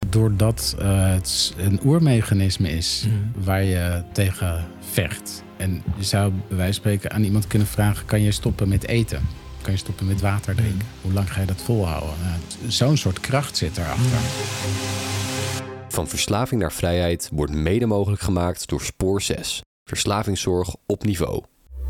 doordat het een oermechanisme is waar je tegen vecht. En je zou bij wijze van spreken aan iemand kunnen vragen: kan je stoppen met eten? Kan je stoppen met water drinken? Hoe lang ga je dat volhouden? Zo'n soort kracht zit erachter. Van verslaving naar vrijheid wordt mede mogelijk gemaakt door Spoor 6. Verslavingszorg op niveau.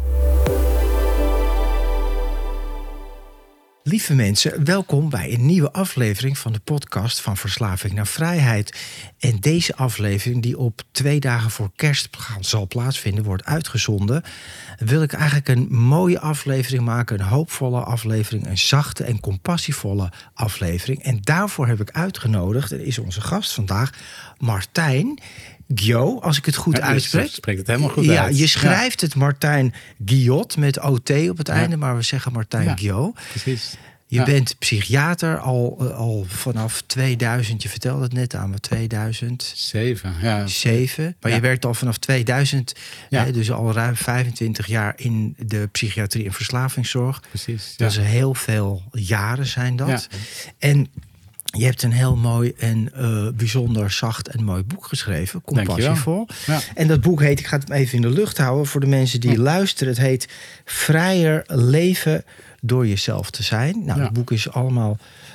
Lieve mensen, welkom bij een nieuwe aflevering van de podcast Van Verslaving naar Vrijheid. En deze aflevering, die op 2 dagen voor kerst zal plaatsvinden, wordt uitgezonden. Wil ik eigenlijk een mooie aflevering maken, een hoopvolle aflevering, een zachte en compassievolle aflevering. En daarvoor heb ik uitgenodigd, en is onze gast vandaag, Martijn Guillot, als ik het goed uitspreek. Je spreekt het helemaal goed uit. Ja, je schrijft het Martijn Guillot met OT op het einde, maar we zeggen Martijn Guillot. Precies. Je bent psychiater al vanaf 2000, je vertelde het net aan me, 2007. Maar je werkt al vanaf 2000, dus al ruim 25 jaar in de psychiatrie en verslavingszorg. Precies. Dat is heel veel jaren zijn dat. Ja. En je hebt een heel mooi en bijzonder zacht en mooi boek geschreven. Compassievol. Ja. En dat boek heet, ik ga het even in de lucht houden voor de mensen die luisteren. Het heet Vrijer leven door jezelf te zijn. Nou, het boek is allemaal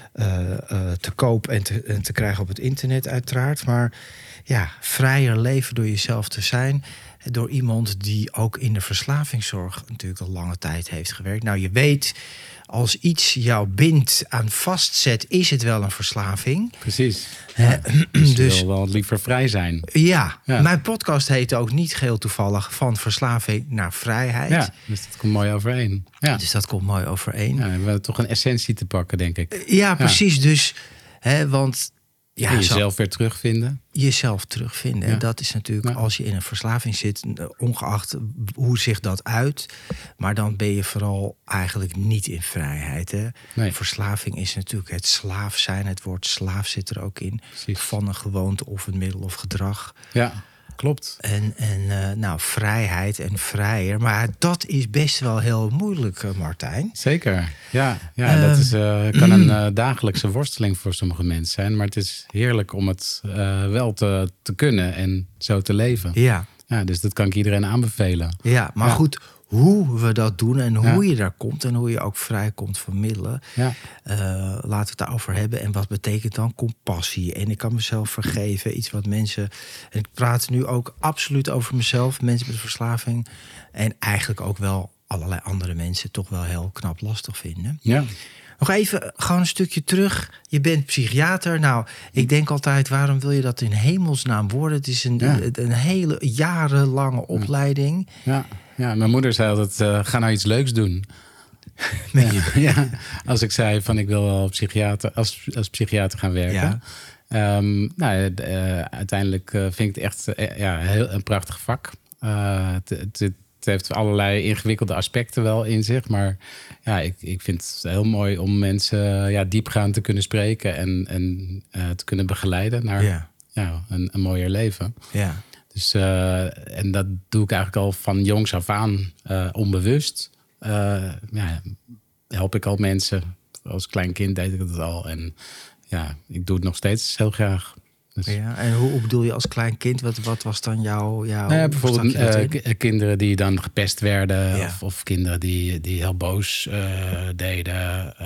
te koop en te krijgen op het internet uiteraard. Maar ja, vrijer leven door jezelf te zijn. Door iemand die ook in de verslavingszorg natuurlijk al lange tijd heeft gewerkt. Nou, je weet, als iets jou bindt aan vastzet, is het wel een verslaving. Precies. Dus je wil wel liever vrij zijn. Ja, mijn podcast heet ook niet geheel toevallig Van Verslaving naar Vrijheid. Ja, dus dat komt mooi overeen. Ja. Dus dat komt mooi overeen. Ja, we hebben toch een essentie te pakken, denk ik. Ja, precies. Dus, want ja, en jezelf weer terugvinden. Jezelf terugvinden. En dat is natuurlijk, als je in een verslaving zit, ongeacht hoe zich dat uit. Maar dan ben je vooral eigenlijk niet in vrijheid. Hè? Nee. Verslaving is natuurlijk het slaaf zijn. Het woord slaaf zit er ook in. Precies. Van een gewoonte of een middel of gedrag. Ja, klopt. En vrijheid en vrijer. Maar dat is best wel heel moeilijk, Martijn. Zeker. Ja, dat is, kan een dagelijkse worsteling voor sommige mensen zijn. Maar het is heerlijk om het wel te kunnen en zo te leven. Ja, dus dat kan ik iedereen aanbevelen. Ja, maar goed, hoe we dat doen en hoe je daar komt en hoe je ook vrij komt van middelen. Laten we het daarover hebben. En wat betekent dan compassie? En ik kan mezelf vergeven. Iets wat mensen... En ik praat nu ook absoluut over mezelf. Mensen met verslaving. En eigenlijk ook wel allerlei andere mensen toch wel heel knap lastig vinden. Ja. Nog even gewoon een stukje terug. Je bent psychiater. Nou, ik denk altijd, waarom wil je dat in hemelsnaam worden? Het is een hele jarenlange opleiding. Ja, mijn moeder zei altijd, ga nou iets leuks doen. Als ik zei van ik wil wel als psychiater gaan werken. Uiteindelijk vind ik het echt heel een prachtig vak. Het heeft allerlei ingewikkelde aspecten wel in zich. Maar ik vind het heel mooi om mensen diepgaand te kunnen spreken en te kunnen begeleiden naar een mooier leven. Ja. Dus, en dat doe ik eigenlijk al van jongs af aan onbewust. Help ik al mensen. Als klein kind deed ik het al. En ik doe het nog steeds heel graag. Dus. Ja, en hoe bedoel je als klein kind? Wat was dan jouw bijvoorbeeld kinderen die dan gepest werden. Of kinderen die heel boos deden.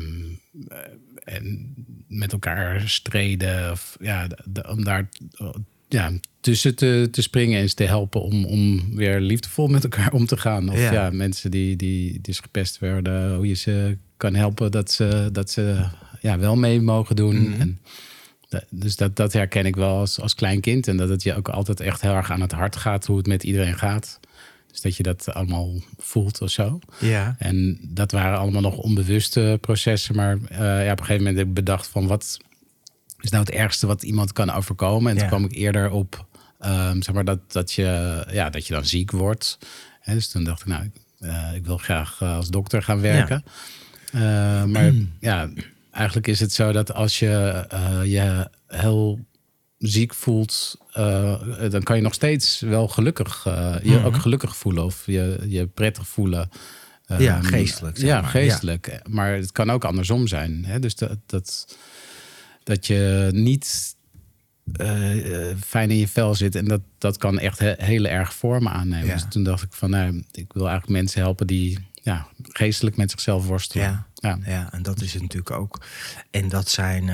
En met elkaar streden. Om daar tussen te springen en te helpen om weer liefdevol met elkaar om te gaan. Of mensen die dus gepest werden. Hoe je ze kan helpen dat ze wel mee mogen doen. Mm-hmm. En dus dat herken ik wel als klein kind. En dat het je ook altijd echt heel erg aan het hart gaat hoe het met iedereen gaat. Dus dat je dat allemaal voelt of zo. Ja. En dat waren allemaal nog onbewuste processen. Maar op een gegeven moment heb ik bedacht van wat is nou het ergste wat iemand kan overkomen. En toen kwam ik eerder op dat je dan ziek wordt. Dus toen dacht ik, ik wil graag als dokter gaan werken. Maar eigenlijk is het zo dat als je je heel ziek voelt, dan kan je nog steeds wel gelukkig je ook gelukkig voelen of je prettig voelen. Geestelijk. Geestelijk. Maar het kan ook andersom zijn. Hè? Dus dat je niet fijn in je vel zit. En dat kan echt hele erg vormen aannemen. Dus toen dacht ik van, ik wil eigenlijk mensen helpen die geestelijk met zichzelf worstelen. Ja, en dat is het natuurlijk ook. En dat zijn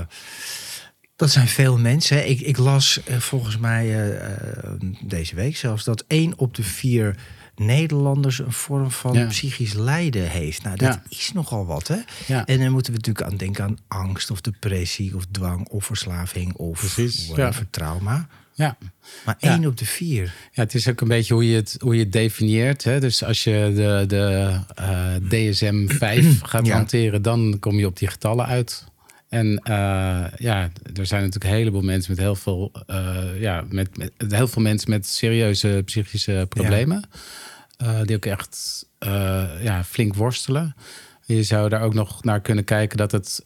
veel mensen. Ik las volgens mij deze week zelfs dat 1 op de 4 Nederlanders een vorm van psychisch lijden heeft. Nou, dat is nogal wat, hè? Ja. En dan moeten we natuurlijk aan denken aan angst of depressie of dwang of verslaving of trauma. Ja. Maar 1 op de 4. Ja, het is ook een beetje hoe je het definieert. Hè? Dus als je de DSM-5 gaat hanteren, dan kom je op die getallen uit. En er zijn natuurlijk een heleboel mensen met heel veel, met heel veel mensen met serieuze psychische problemen. Die ook echt flink worstelen. Je zou daar ook nog naar kunnen kijken dat het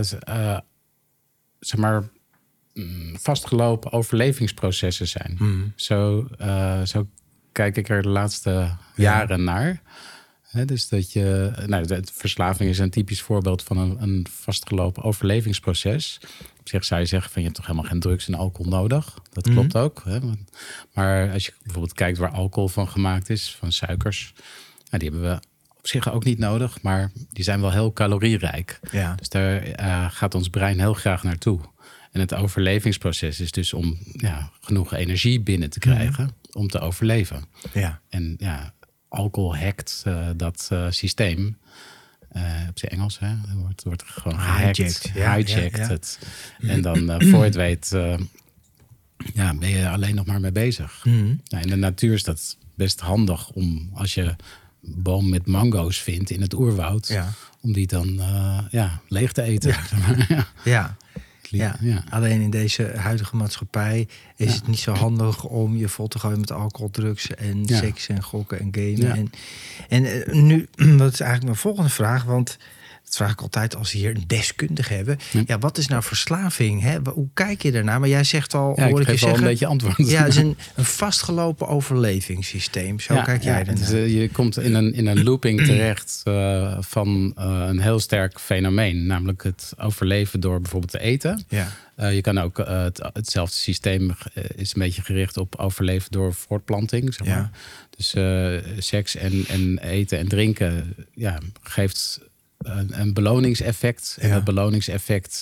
vastgelopen overlevingsprocessen zijn. Zo kijk ik er de laatste jaren naar. Dus dat de verslaving is een typisch voorbeeld van een vastgelopen overlevingsproces. Op zich zou je zeggen van je hebt toch helemaal geen drugs en alcohol nodig. Dat klopt ook. Hè? Maar als je bijvoorbeeld kijkt waar alcohol van gemaakt is, van suikers, die hebben we op zich ook niet nodig, maar die zijn wel heel calorierijk. Ja. Dus daar gaat ons brein heel graag naartoe. En het overlevingsproces is dus om genoeg energie binnen te krijgen om te overleven. Ja. En alcohol hackt dat systeem. Op zijn Engels, hè? Wordt gewoon gehackt. Hijacked het. En dan voor je het weet ben je alleen nog maar mee bezig. In de natuur is dat best handig om als je een boom met mango's vindt in het oerwoud, om die dan leeg te eten. Ja. Alleen in deze huidige maatschappij is het niet zo handig om je vol te gooien met alcohol, drugs en seks en gokken en gamen. Ja. En nu, dat is eigenlijk mijn volgende vraag, want dat vraag ik altijd als we hier een deskundige hebben. Ja, wat is nou verslaving? Hè? Hoe kijk je daarnaar? Maar jij zegt al, hoor ik je zeggen, een beetje antwoord. Ja, het is een vastgelopen overlevingssysteem. Zo kijk jij daarnaar. Je komt in een looping terecht van een heel sterk fenomeen. Namelijk het overleven door bijvoorbeeld te eten. Ja. Je kan ook hetzelfde systeem is een beetje gericht op overleven door voortplanting. Zeg maar. Dus seks en eten en drinken geeft een beloningseffect. En dat beloningseffect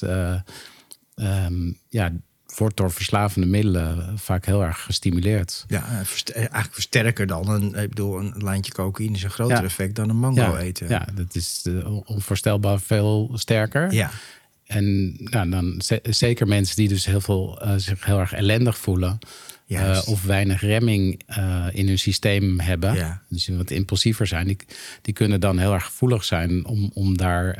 wordt door verslavende middelen vaak heel erg gestimuleerd. Ja, eigenlijk versterker dan een lijntje cocaïne is een groter effect dan een mango eten. Ja, dat is onvoorstelbaar veel sterker. Ja. En dan zeker mensen die dus zich heel erg ellendig voelen. Of weinig remming in hun systeem hebben. Ja. Dus wat impulsiever zijn. Die kunnen dan heel erg gevoelig zijn om daar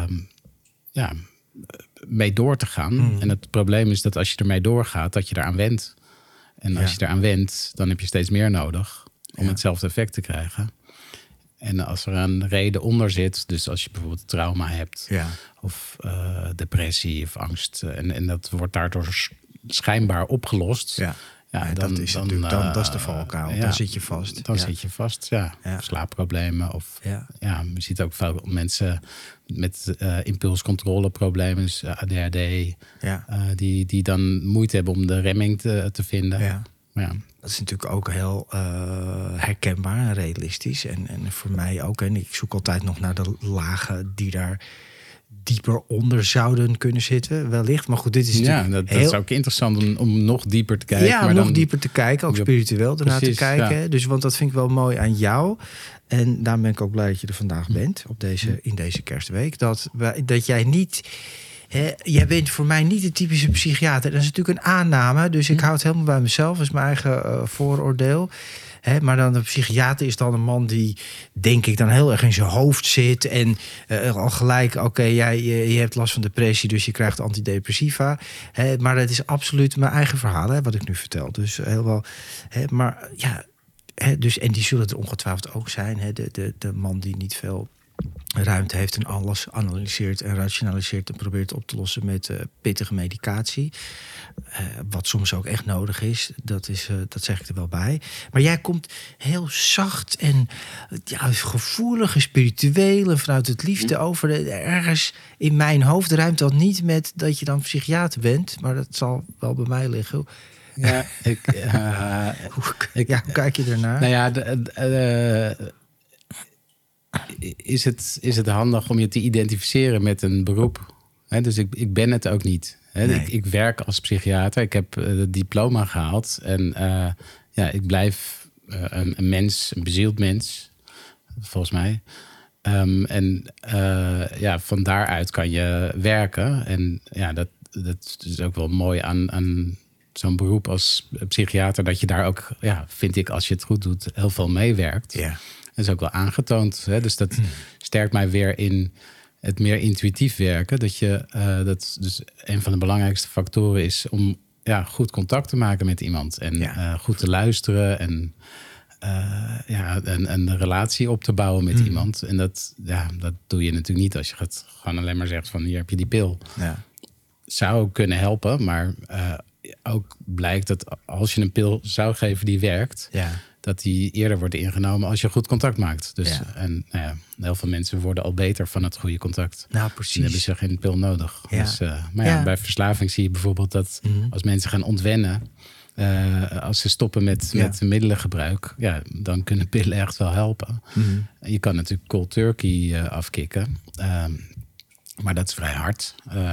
mee door te gaan. En het probleem is dat als je ermee doorgaat, dat je eraan wendt. En als je eraan wendt, dan heb je steeds meer nodig om hetzelfde effect te krijgen. En als er een reden onder zit, dus als je bijvoorbeeld trauma hebt, of depressie of angst, en dat wordt daardoor schijnbaar opgelost. Dat is de valkuil. Dan zit je vast. Dan zit je vast, slaapproblemen. Of je ziet ook veel mensen met impulscontroleproblemen, dus ADHD, die dan moeite hebben om de remming te vinden. Ja. Dat is natuurlijk ook heel herkenbaar en realistisch. En voor mij ook. En ik zoek altijd nog naar de lagen die daar dieper onder zouden kunnen zitten, wellicht. Maar goed, dit is dat is ook interessant om nog dieper te kijken. Ja, maar nog dieper te kijken, ook spiritueel ernaar te kijken. Ja. Dus, want dat vind ik wel mooi aan jou. En daarom ben ik ook blij dat je er vandaag bent, in deze kerstweek. Dat jij niet... jij bent voor mij niet de typische psychiater. Dat is natuurlijk een aanname, dus ik hou het helemaal bij mezelf. Dat is mijn eigen vooroordeel. Maar dan de psychiater is dan een man die, denk ik, dan heel erg in zijn hoofd zit. En al gelijk, je hebt last van depressie, dus je krijgt antidepressiva. Maar dat is absoluut mijn eigen verhaal, wat ik nu vertel. Dus heel wel. Maar ja, dus, en die zullen er ongetwijfeld ook zijn. De man die niet veel ruimte heeft en alles analyseert en rationaliseert en probeert op te lossen met pittige medicatie. Wat soms ook echt nodig is, dat zeg ik er wel bij. Maar jij komt heel zacht en gevoelig en spiritueel en vanuit het liefde over. Ergens in mijn hoofd ruimt dat niet met dat je dan psychiater bent, maar dat zal wel bij mij liggen. Ja, hoe kijk je ernaar? Nou ja, is het handig om je te identificeren met een beroep? Dus ik ben het ook niet. Nee. Ik werk als psychiater. Ik heb het diploma gehaald. En ik blijf een mens, een bezield mens, volgens mij. Van daaruit kan je werken. En dat is ook wel mooi aan zo'n beroep als psychiater, dat je daar ook, vind ik, als je het goed doet, heel veel meewerkt. Ja. Dat is ook wel aangetoond. Dus dat sterkt mij weer in het meer intuïtief werken. Dat dus een van de belangrijkste factoren is om goed contact te maken met iemand. En goed te luisteren en een relatie op te bouwen met iemand. En dat doe je natuurlijk niet als je gaat gewoon alleen maar zegt van hier heb je die pil. Ja. Zou kunnen helpen, maar ook blijkt dat als je een pil zou geven die werkt, dat die eerder wordt ingenomen als je goed contact maakt. Dus heel veel mensen worden al beter van het goede contact. Nou, precies. Dan hebben ze geen pil nodig. Ja. Dus, bij verslaving zie je bijvoorbeeld dat als mensen gaan ontwennen, als ze stoppen met middelengebruik, dan kunnen pillen echt wel helpen. Je kan natuurlijk cold turkey afkicken. Maar dat is vrij hard.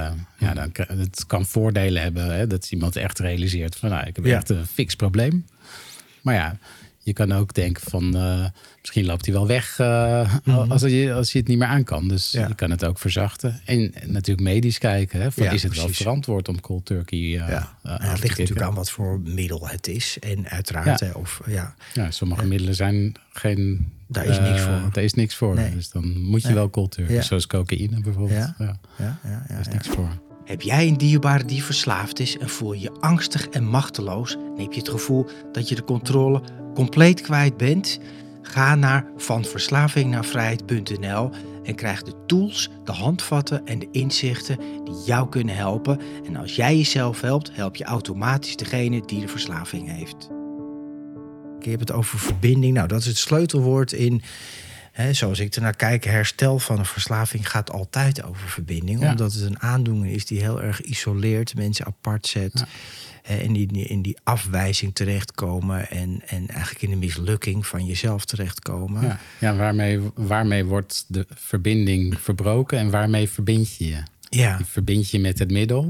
Het kan voordelen hebben. Dat iemand echt realiseert van ik heb echt een fix probleem. Maar je kan ook denken van misschien loopt hij wel weg als je het niet meer aan kan. Dus je kan het ook verzachten. En natuurlijk medisch kijken. Is het wel verantwoord om cold turkey het ligt natuurlijk aan wat voor middel het is. En uiteraard. Sommige middelen zijn geen... Daar is niks voor. Daar is niks voor. Nee. Dus dan moet je wel cold turkey. Zoals cocaïne bijvoorbeeld. Daar is niks voor. Heb jij een dierbare die verslaafd is en voel je je angstig en machteloos? En heb je het gevoel dat je de controle compleet kwijt bent? Ga naar vanverslavingnaarvrijheid.nl en krijg de tools, de handvatten en de inzichten die jou kunnen helpen. En als jij jezelf helpt, help je automatisch degene die de verslaving heeft. Je hebt het over verbinding. Nou, dat is het sleutelwoord in... zoals ik ernaar kijk, herstel van een verslaving gaat altijd over verbinding. Ja. Omdat het een aandoening is die heel erg isoleert, mensen apart zet. Ja. En die in die afwijzing terechtkomen. En eigenlijk in de mislukking van jezelf terechtkomen. Ja, waarmee wordt de verbinding verbroken en waarmee verbind je je? Ja. Je verbind je met het middel.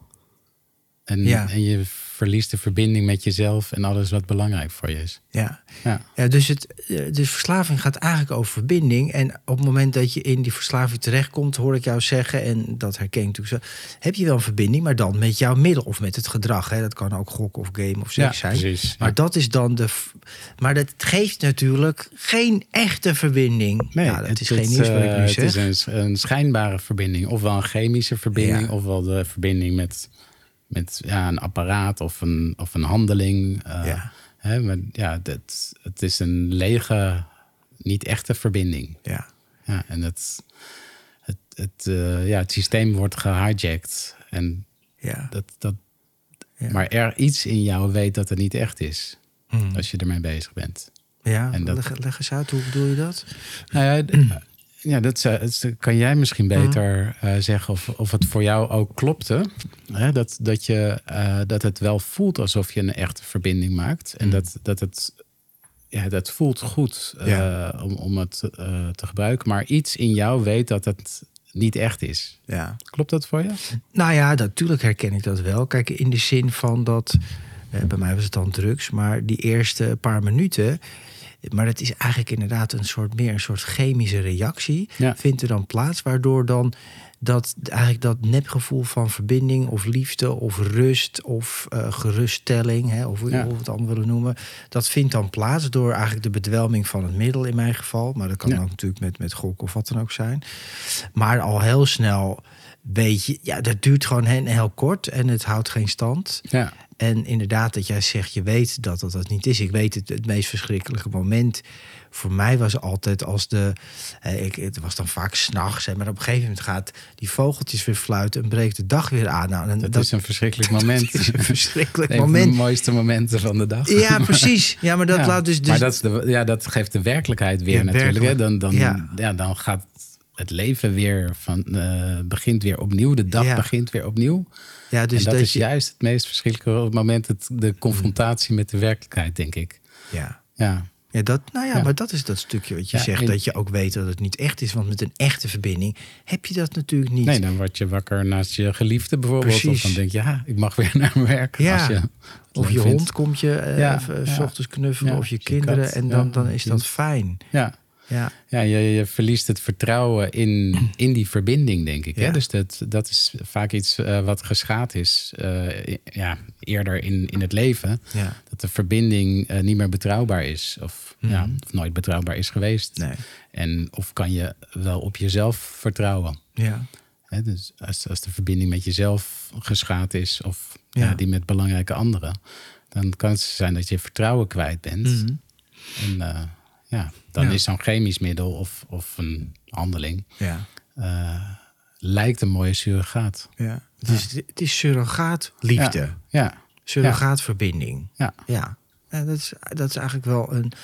En je verliest de verbinding met jezelf en alles wat belangrijk voor je is. Dus verslaving gaat eigenlijk over verbinding. En op het moment dat je in die verslaving terechtkomt, hoor ik jou zeggen, en dat herken ik natuurlijk zo, heb je wel een verbinding, maar dan met jouw middel of met het gedrag. Dat kan ook gokken of game of seks zijn. Precies, maar dat is dan maar dat geeft natuurlijk geen echte verbinding. Nee, dat is geen nieuws wat ik nu zeg. Het is een schijnbare verbinding. Ofwel een chemische verbinding, ofwel de verbinding met een apparaat of een handeling. Maar het is een lege, niet echte verbinding. En het systeem wordt gehijacked. En maar er iets in jou weet dat het niet echt is. Als je ermee bezig bent. Ja, en leg eens uit, hoe bedoel je dat? Dat kan jij misschien beter zeggen of het voor jou ook klopte. Dat het wel voelt alsof je een echte verbinding maakt. En dat voelt goed om het te gebruiken. Maar iets in jou weet dat het niet echt is. Ja. Klopt dat voor je? Nou ja, natuurlijk herken ik dat wel. Kijk, in de zin van dat... bij mij was het dan drugs, maar die eerste paar minuten... Maar het is eigenlijk inderdaad een soort chemische reactie. Vindt er dan plaats, waardoor dan dat nepgevoel van verbinding of liefde of rust of geruststelling, of hoe we het allemaal willen noemen, dat vindt dan plaats door eigenlijk de bedwelming van het middel in mijn geval. Maar dat kan ook natuurlijk met gok of wat dan ook zijn. Maar al heel snel weet je, ja, dat duurt gewoon heel kort en het houdt geen stand. Ja. En inderdaad, dat jij zegt, je weet dat dat niet is. Ik weet het meest verschrikkelijke moment voor mij was altijd als het was dan vaak 's nachts, maar op een gegeven moment gaat die vogeltjes weer fluiten en breekt de dag weer aan. Nou, dat is een verschrikkelijk moment. Dat is een verschrikkelijk een moment. Van de mooiste momenten van de dag. Ja, precies. Ja, maar dat laat dus. Maar dat geeft de werkelijkheid weer natuurlijk. Hè? Dan gaat het leven weer begint weer opnieuw. De dag begint weer opnieuw. Ja, dus en dat is juist het meest verschrikkelijke moment. De confrontatie met de werkelijkheid, denk ik. Ja. Ja. Maar dat is dat stukje wat je zegt. Dat je ook weet dat het niet echt is. Want met een echte verbinding heb je dat natuurlijk niet. Nee, dan word je wakker naast je geliefde bijvoorbeeld. Precies. Of dan denk je, ik mag weer naar mijn werk. Ja. Of je hond komt je 's ochtends knuffelen. Of je kinderen. Kat, en dan is dat fijn. Ja. Ja, je verliest het vertrouwen in die verbinding, denk ik. Ja. Hè? Dus dat is vaak iets wat geschaad is eerder in het leven. Ja. Dat de verbinding niet meer betrouwbaar is. Of nooit betrouwbaar is geweest. Nee. Of kan je wel op jezelf vertrouwen. Ja. Hè? Dus als de verbinding met jezelf geschaad is. Of die met belangrijke anderen. Dan kan het zijn dat je vertrouwen kwijt bent. Mm-hmm. En dan is zo'n chemisch middel of een handeling lijkt een mooie surrogaat. Ja. Het is surrogaatliefde. Ja. Surrogaatverbinding. Ja. Dat is eigenlijk wel een.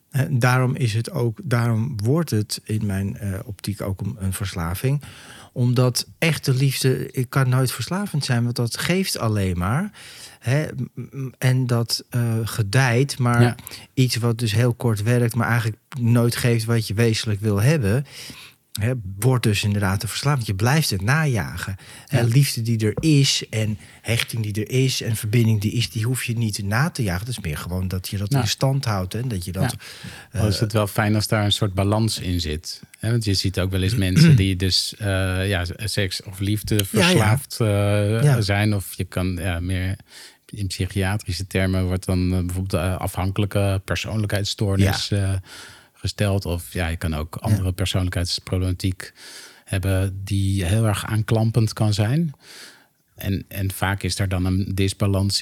Daarom wordt het in mijn optiek ook een verslaving. Omdat echte liefde, ik kan nooit verslavend zijn, want dat geeft alleen maar. En dat gedijt, maar iets wat dus heel kort werkt, maar eigenlijk nooit geeft wat je wezenlijk wil hebben, wordt dus inderdaad een verslaving. Je blijft het najagen. Ja. Liefde die er is en hechting die er is en verbinding die is, die hoef je niet na te jagen. Dat is meer gewoon dat je dat in stand houdt. En dat je dat. Dan is het wel fijn als daar een soort balans in zit. Want je ziet ook wel eens mensen die dus seks of liefde verslaafd zijn. Of je kan meer in psychiatrische termen wordt dan bijvoorbeeld de afhankelijke persoonlijkheidsstoornis gesteld. Of je kan ook andere persoonlijkheidsproblematiek hebben die heel erg aanklampend kan zijn. En vaak is er dan een disbalans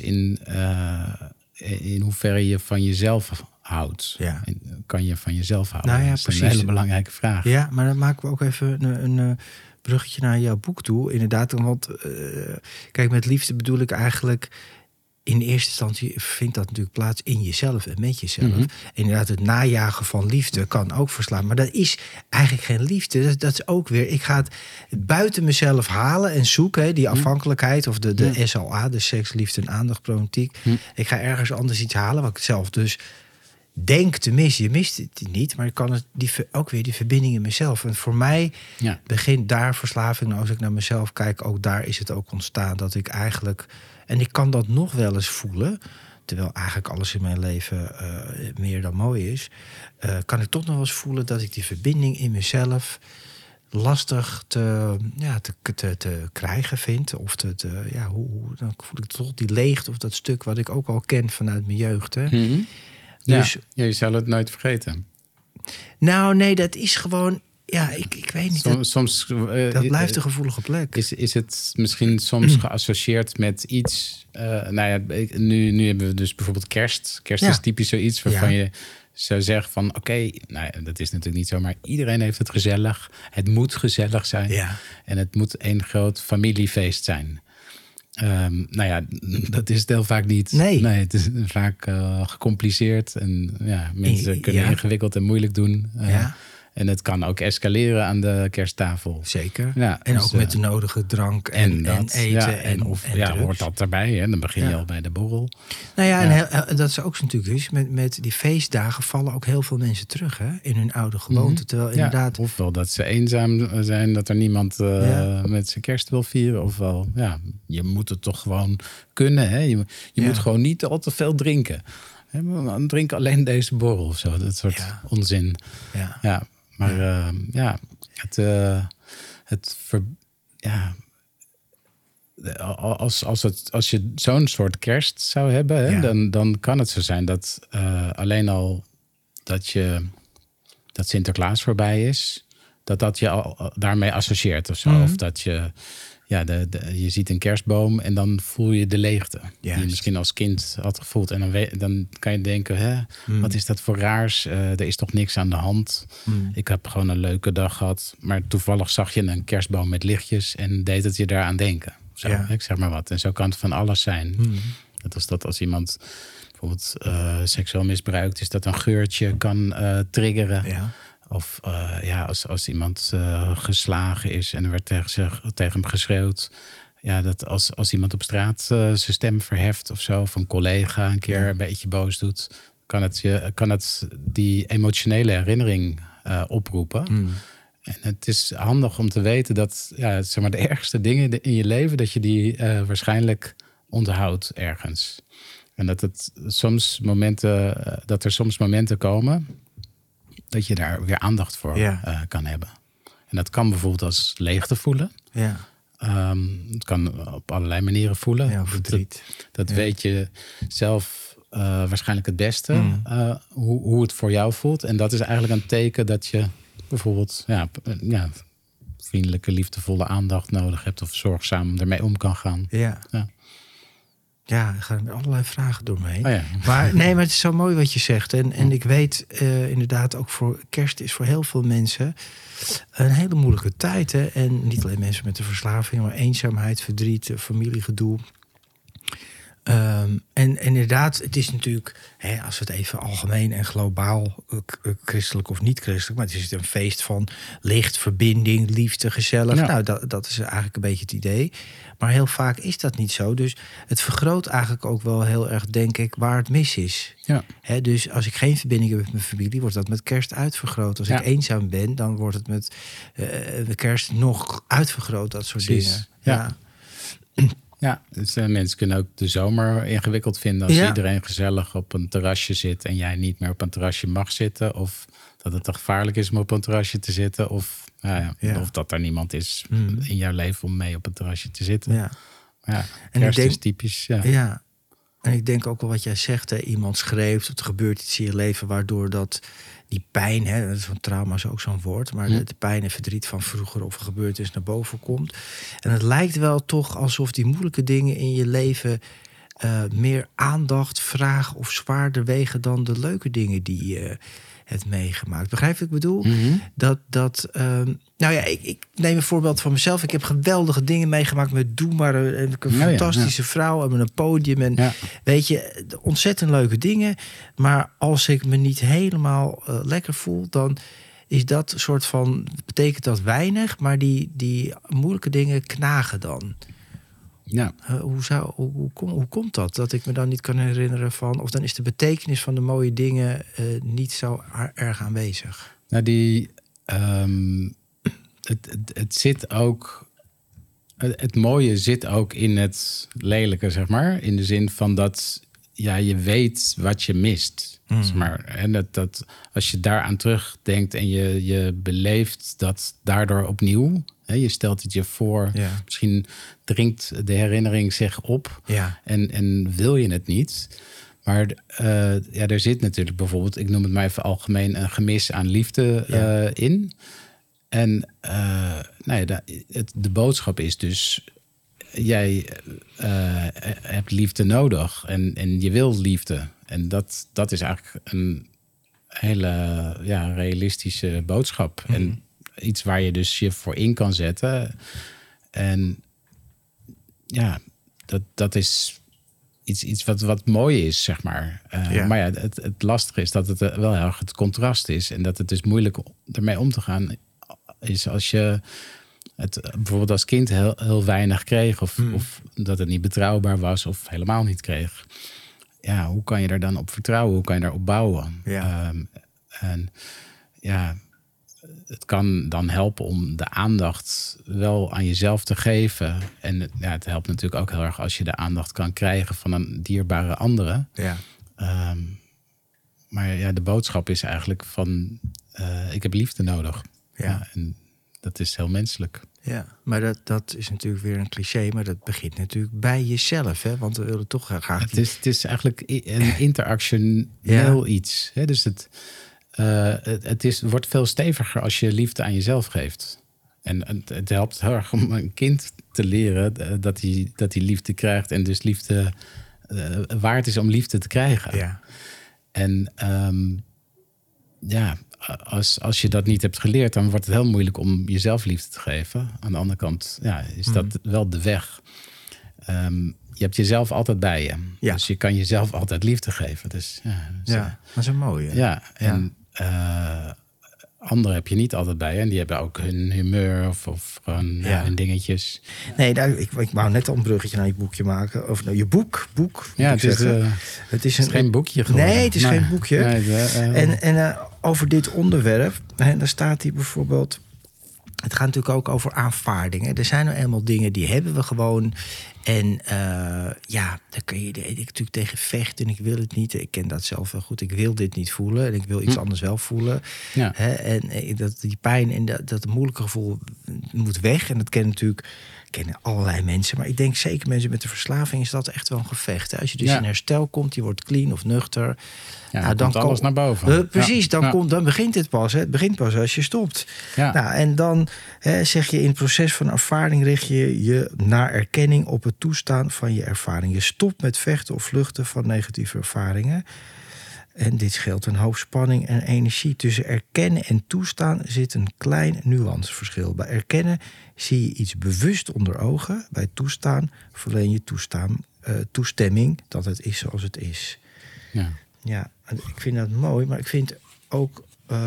in hoeverre je van jezelf houdt. Ja. Kan je van jezelf houden? Nou ja, dat is precies. Een hele belangrijke vraag. Ja, maar dan maken we ook even een bruggetje naar jouw boek toe. Inderdaad, want kijk, met liefde bedoel ik eigenlijk, in eerste instantie vindt dat natuurlijk plaats in jezelf en met jezelf. Mm-hmm. Inderdaad, het najagen van liefde kan ook verslaan. Maar dat is eigenlijk geen liefde. Dat is ook weer, ik ga het buiten mezelf halen en zoeken. Die afhankelijkheid of de SLA, de seks, liefde en aandachtproblematiek. Ik ga ergens anders iets halen wat ik zelf dus denk te missen. Je mist het niet, maar ik kan het ook weer die verbinding in mezelf. En voor mij begint daar verslaving. Nou, als ik naar mezelf kijk, ook daar is het ook ontstaan dat ik eigenlijk, en ik kan dat nog wel eens voelen, terwijl eigenlijk alles in mijn leven meer dan mooi is, kan ik toch nog wel eens voelen dat ik die verbinding in mezelf lastig te krijgen vind. Of dan voel ik toch die leegte of dat stuk wat ik ook al ken vanuit mijn jeugd. Hè. Mm-hmm. Dus, je zal het nooit vergeten. Nou, nee, dat is gewoon, ik weet niet. Soms dat blijft een gevoelige plek. Is het misschien soms geassocieerd met iets? Nu hebben we dus bijvoorbeeld kerst. Kerst is typisch zoiets waarvan je zou zeggen van oké, dat is natuurlijk niet zo, maar iedereen heeft het gezellig. Het moet gezellig zijn. Ja. En het moet één groot familiefeest zijn. Dat is het heel vaak niet. Nee, het is vaak gecompliceerd. En mensen kunnen ingewikkeld en moeilijk doen. En het kan ook escaleren aan de kersttafel. Zeker. Ja, en dus, ook met de nodige drank en eten. Ja, en hoort dat erbij. Hè? Dan begin je al bij de borrel. Nou ja, en dat is ook natuurlijk dus. Met die feestdagen vallen ook heel veel mensen terug in hun oude gewoonte. Mm-hmm. Terwijl inderdaad, ofwel dat ze eenzaam zijn, dat er niemand met zijn kerst wil vieren. Ofwel, je moet het toch gewoon kunnen. Hè? Je moet gewoon niet al te veel drinken. Drink alleen deze borrel of zo. Dat soort onzin. Ja. Maar als je zo'n soort kerst zou hebben, dan kan het zo zijn dat alleen al dat Sinterklaas voorbij is, dat je al daarmee associeert of zo. Of dat je, je ziet een kerstboom en dan voel je de leegte. Die je misschien als kind had gevoeld. En dan kan je denken, wat is dat voor raars? Er is toch niks aan de hand? Ik heb gewoon een leuke dag gehad. Maar toevallig zag je een kerstboom met lichtjes en deed het je daaraan denken. Zo, ik zeg maar wat. En zo kan het van alles zijn. Dat is dat als iemand bijvoorbeeld seksueel misbruikt, is dat een geurtje kan triggeren. Ja. Of als iemand geslagen is en er werd tegen hem geschreeuwd. Ja, dat als iemand op straat zijn stem verheft of zo, of een collega een keer een beetje boos doet, kan het die emotionele herinnering oproepen. En het is handig om te weten dat zeg maar, de ergste dingen in je leven, dat je die waarschijnlijk onthoudt ergens. En dat er soms momenten komen dat je daar weer aandacht voor kan hebben. En dat kan bijvoorbeeld als leegte voelen. Ja. Het kan op allerlei manieren voelen. Ja, verdriet. Dat weet je zelf waarschijnlijk het beste. Hoe het voor jou voelt. En dat is eigenlijk een teken dat je bijvoorbeeld vriendelijke, liefdevolle aandacht nodig hebt. Of zorgzaam ermee om kan gaan. Ja, er gaan allerlei vragen door me heen. Maar het is zo mooi wat je zegt. En ik weet inderdaad ook voor kerst is voor heel veel mensen een hele moeilijke tijd. Hè? En niet alleen mensen met een verslaving, maar eenzaamheid, verdriet, familiegedoe. En inderdaad, het is natuurlijk, als we het even algemeen en globaal, christelijk of niet christelijk, maar het is een feest van licht, verbinding, liefde, gezellig. Ja. Nou, dat is eigenlijk een beetje het idee. Maar heel vaak is dat niet zo. Dus het vergroot eigenlijk ook wel heel erg, denk ik, waar het mis is. Ja. Dus als ik geen verbinding heb met mijn familie, wordt dat met kerst uitvergroot. Als ik eenzaam ben, dan wordt het met kerst nog uitvergroot, dat soort dingen. Ja, dus mensen kunnen ook de zomer ingewikkeld vinden als iedereen gezellig op een terrasje zit en jij niet meer op een terrasje mag zitten. Of dat het te gevaarlijk is om op een terrasje te zitten. Of dat er niemand is in jouw leven om mee op een terrasje te zitten. Ja, en kerst is typisch. Ja, en ik denk ook wel wat jij zegt. Iemand schreef, er gebeurt iets in je leven waardoor die pijn, dat is van trauma is ook zo'n woord, maar de pijn en verdriet van vroeger of een gebeurtenis naar boven komt. En het lijkt wel toch alsof die moeilijke dingen in je leven meer aandacht vragen of zwaarder wegen dan de leuke dingen die je hebt meegemaakt. Begrijp je wat ik bedoel? Ik neem een voorbeeld van mezelf. Ik heb geweldige dingen meegemaakt met Doe maar. Een fantastische vrouw en met een podium. En weet je, ontzettend leuke dingen. Maar als ik me niet helemaal lekker voel, dan is dat soort van, betekent dat weinig, maar die moeilijke dingen knagen dan. Ja. Hoe komt dat? Dat ik me dan niet kan herinneren van, of dan is de betekenis van de mooie dingen niet zo erg aanwezig. Nou, het zit ook. Het mooie zit ook in het lelijke, zeg maar. In de zin van dat je weet wat je mist. Zeg maar. En dat als je daaraan terugdenkt en je beleeft dat daardoor opnieuw. Je stelt het je voor. Ja. Misschien dringt de herinnering zich op. Ja. En wil je het niet. Maar er zit natuurlijk bijvoorbeeld, ik noem het maar even algemeen, een gemis aan liefde in. En de boodschap is dus, jij hebt liefde nodig en je wil liefde. En dat is eigenlijk een hele realistische boodschap. En iets waar je dus je voor in kan zetten. En dat is iets wat mooi is, zeg maar. Maar het lastige is dat het wel heel erg het contrast is. En dat het dus moeilijk ermee om te gaan is als je het bijvoorbeeld als kind heel weinig kreeg. Of dat het niet betrouwbaar was of helemaal niet kreeg. Ja, hoe kan je daar dan op vertrouwen? Hoe kan je daarop bouwen? Ja. Het kan dan helpen om de aandacht wel aan jezelf te geven. En het helpt natuurlijk ook heel erg als je de aandacht kan krijgen van een dierbare andere. Ja. Maar de boodschap is eigenlijk van, ik heb liefde nodig. Ja. En dat is heel menselijk. Ja, maar dat is natuurlijk weer een cliché, maar dat begint natuurlijk bij jezelf, hè? Want we willen toch graag. Het is eigenlijk een interactioneel iets. Hè? Dus het wordt veel steviger als je liefde aan jezelf geeft. En het helpt heel erg om een kind te leren dat hij liefde krijgt. En dus liefde waard is om liefde te krijgen. Ja. En als je dat niet hebt geleerd, dan wordt het heel moeilijk om jezelf liefde te geven. Aan de andere kant is dat wel de weg. Je hebt jezelf altijd bij je. Ja. Dus je kan jezelf altijd liefde geven. Dus, dat is een mooie. Ja, en anderen heb je niet altijd bij je. En die hebben ook hun humeur of gewoon hun dingetjes. Nee, ik wou net al een bruggetje naar je boekje maken. Of je boek. Ja, het is geen boekje geworden. Nee, het is geen boekje. En over dit onderwerp, daar staat hier bijvoorbeeld... Het gaat natuurlijk ook over aanvaardingen. Er zijn nou eenmaal dingen die hebben we gewoon. En daar kun je natuurlijk tegen vechten. En ik wil het niet. Ik ken dat zelf wel goed. Ik wil dit niet voelen. En ik wil iets anders wel voelen. Ja. En dat die pijn en dat moeilijke gevoel moet weg. En dat kennen allerlei mensen. Maar ik denk zeker mensen met een verslaving is dat echt wel een gevecht. Hè? Als je dus in herstel komt, je wordt clean of nuchter. Ja, dan komt alles naar boven. Precies, dan begint het pas. Hè? Het begint pas als je stopt. Ja. Nou, en dan zeg je in het proces van ervaring richt je je naar erkenning op het toestaan van je ervaring. Je stopt met vechten of vluchten van negatieve ervaringen. En dit scheelt een hoop spanning en energie. Tussen erkennen en toestaan zit een klein nuanceverschil. Bij erkennen zie je iets bewust onder ogen. Bij toestaan verleen je toestemming dat het is zoals het is. Ja, ik vind dat mooi, maar ik vind ook...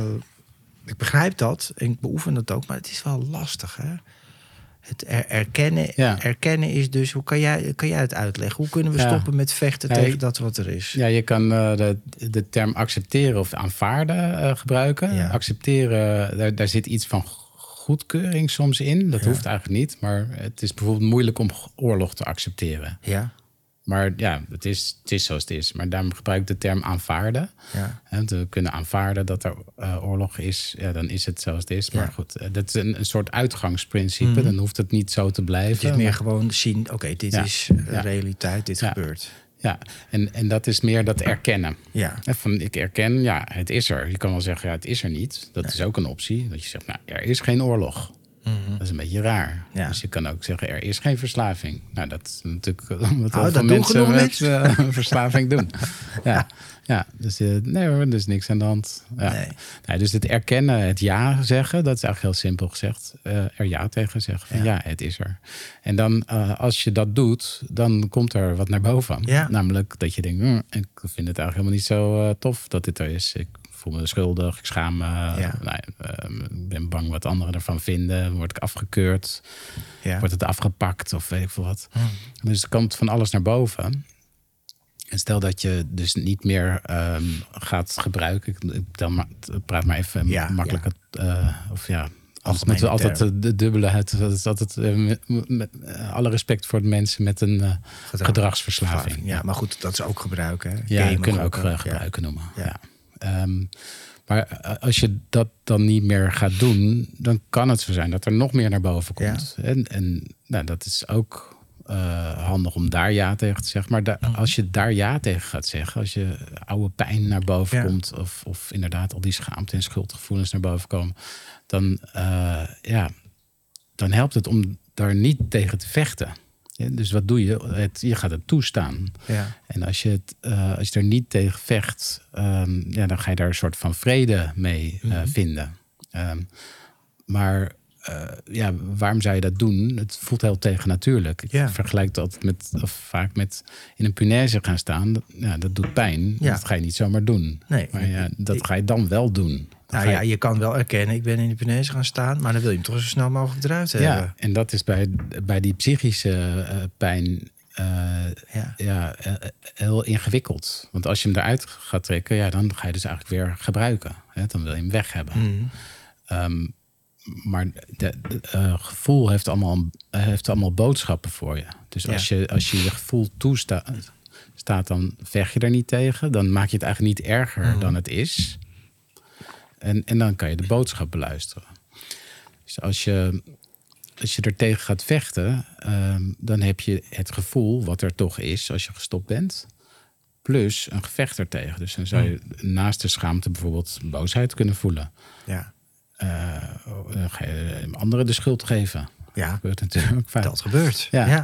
ik begrijp dat en ik beoefen dat ook, maar het is wel lastig, hè? Het erkennen is dus... Hoe kan jij het uitleggen? Hoe kunnen we stoppen met vechten tegen dat wat er is? Ja, je kan de term accepteren of aanvaarden gebruiken. Ja. Accepteren, daar zit iets van goedkeuring soms in. Dat hoeft eigenlijk niet. Maar het is bijvoorbeeld moeilijk om oorlog te accepteren. Ja. Maar ja, het is zoals het is. Maar daarom gebruik ik de term aanvaarden. Ja. En we kunnen aanvaarden dat er oorlog is. Ja, dan is het zoals het is. Maar goed, dat is een soort uitgangsprincipe. Dan hoeft het niet zo te blijven. Het is meer gewoon zien, oké, dit is realiteit, dit gebeurt. Ja, en dat is meer dat erkennen. Ja. Van ik erken, het is er. Je kan wel zeggen, het is er niet. Dat is ook een optie. Dat je zegt, er is geen oorlog. Mm-hmm. Dat is een beetje raar. Ja. Dus je kan ook zeggen, er is geen verslaving. Nou, dat is natuurlijk wat heel veel mensen met verslaving doen. Ja, dus nee hoor, er is niks aan de hand. Ja. Nee, dus het erkennen, het ja zeggen, dat is eigenlijk heel simpel gezegd. Er ja tegen zeggen van het is er. En dan als je dat doet, dan komt er wat naar boven. Ja. Namelijk dat je denkt, ik vind het eigenlijk helemaal niet zo tof dat dit er is. Ik voel me schuldig, ik schaam me. Ik ben bang wat anderen ervan vinden. Word ik afgekeurd? Wordt het afgepakt of weet ik veel wat? Dus er komt van alles naar boven. En stel dat je dus niet meer gaat gebruiken. Ik praat maar even makkelijk. Anders moeten we altijd de dubbele. Het is altijd met alle respect voor de mensen met een gedragsverslaving. Ja, maar goed, dat is ook gebruiken. Hè? Ja, dat kunnen we ook gebruiken noemen. Ja. Maar als je dat dan niet meer gaat doen, dan kan het zo zijn dat er nog meer naar boven komt. Ja. En dat is ook handig om daar ja tegen te zeggen. Maar als je daar ja tegen gaat zeggen, als je oude pijn naar boven komt, of inderdaad al die schaamte en schuldgevoelens naar boven komen, dan helpt het om daar niet tegen te vechten. Ja, dus wat doe je? Je gaat het toestaan. Ja. En als je er niet tegen vecht, dan ga je daar een soort van vrede mee vinden. Maar waarom zou je dat doen? Het voelt heel tegennatuurlijk. Ik vergelijk het altijd vaak met in een punaise gaan staan. Dat doet pijn. Ja. Dat ga je niet zomaar doen. Nee, maar dat ga je dan wel doen. Je kan wel erkennen, ik ben in de punaise gaan staan, maar dan wil je hem toch zo snel mogelijk eruit hebben. Ja, en dat is bij die psychische pijn heel ingewikkeld. Want als je hem eruit gaat trekken, dan ga je dus eigenlijk weer gebruiken. Hè? Dan wil je hem weg hebben. Maar het gevoel heeft allemaal boodschappen voor je. Dus als je gevoel toestaat, dan vecht je er niet tegen. Dan maak je het eigenlijk niet erger dan het is. En dan kan je de boodschap beluisteren. Dus als je er tegen gaat vechten, dan heb je het gevoel wat er toch is als je gestopt bent. plus een gevecht ertegen. Dus dan zou je naast de schaamte bijvoorbeeld boosheid kunnen voelen. Ja. Ga je anderen de schuld geven. Ja, dat gebeurt natuurlijk vaak. Dat gebeurt. Ja.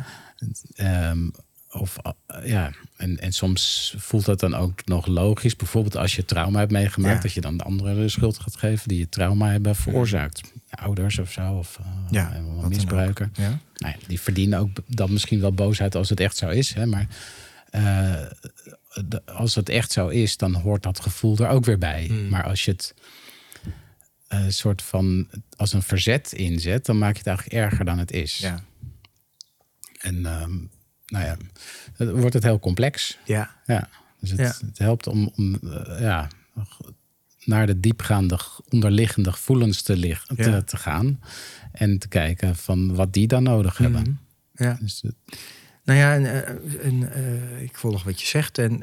En soms voelt dat dan ook nog logisch. Bijvoorbeeld als je trauma hebt meegemaakt... dat je dan de anderen de schuld gaat geven... die je trauma hebben veroorzaakt. Ouders of zo, of een misbruiker. Ja. Nou ja, die verdienen ook dan misschien wel boosheid als het echt zo is. Hè, maar als het echt zo is... dan hoort dat gevoel er ook weer bij. Maar als je het soort van als een verzet inzet... dan maak je het eigenlijk erger dan het is. Ja. En... dan wordt het heel complex. Ja. Dus het helpt om naar de diepgaande onderliggende gevoelens te gaan. En te kijken van wat die dan nodig hebben. Ja. Dus ik volg wat je zegt. En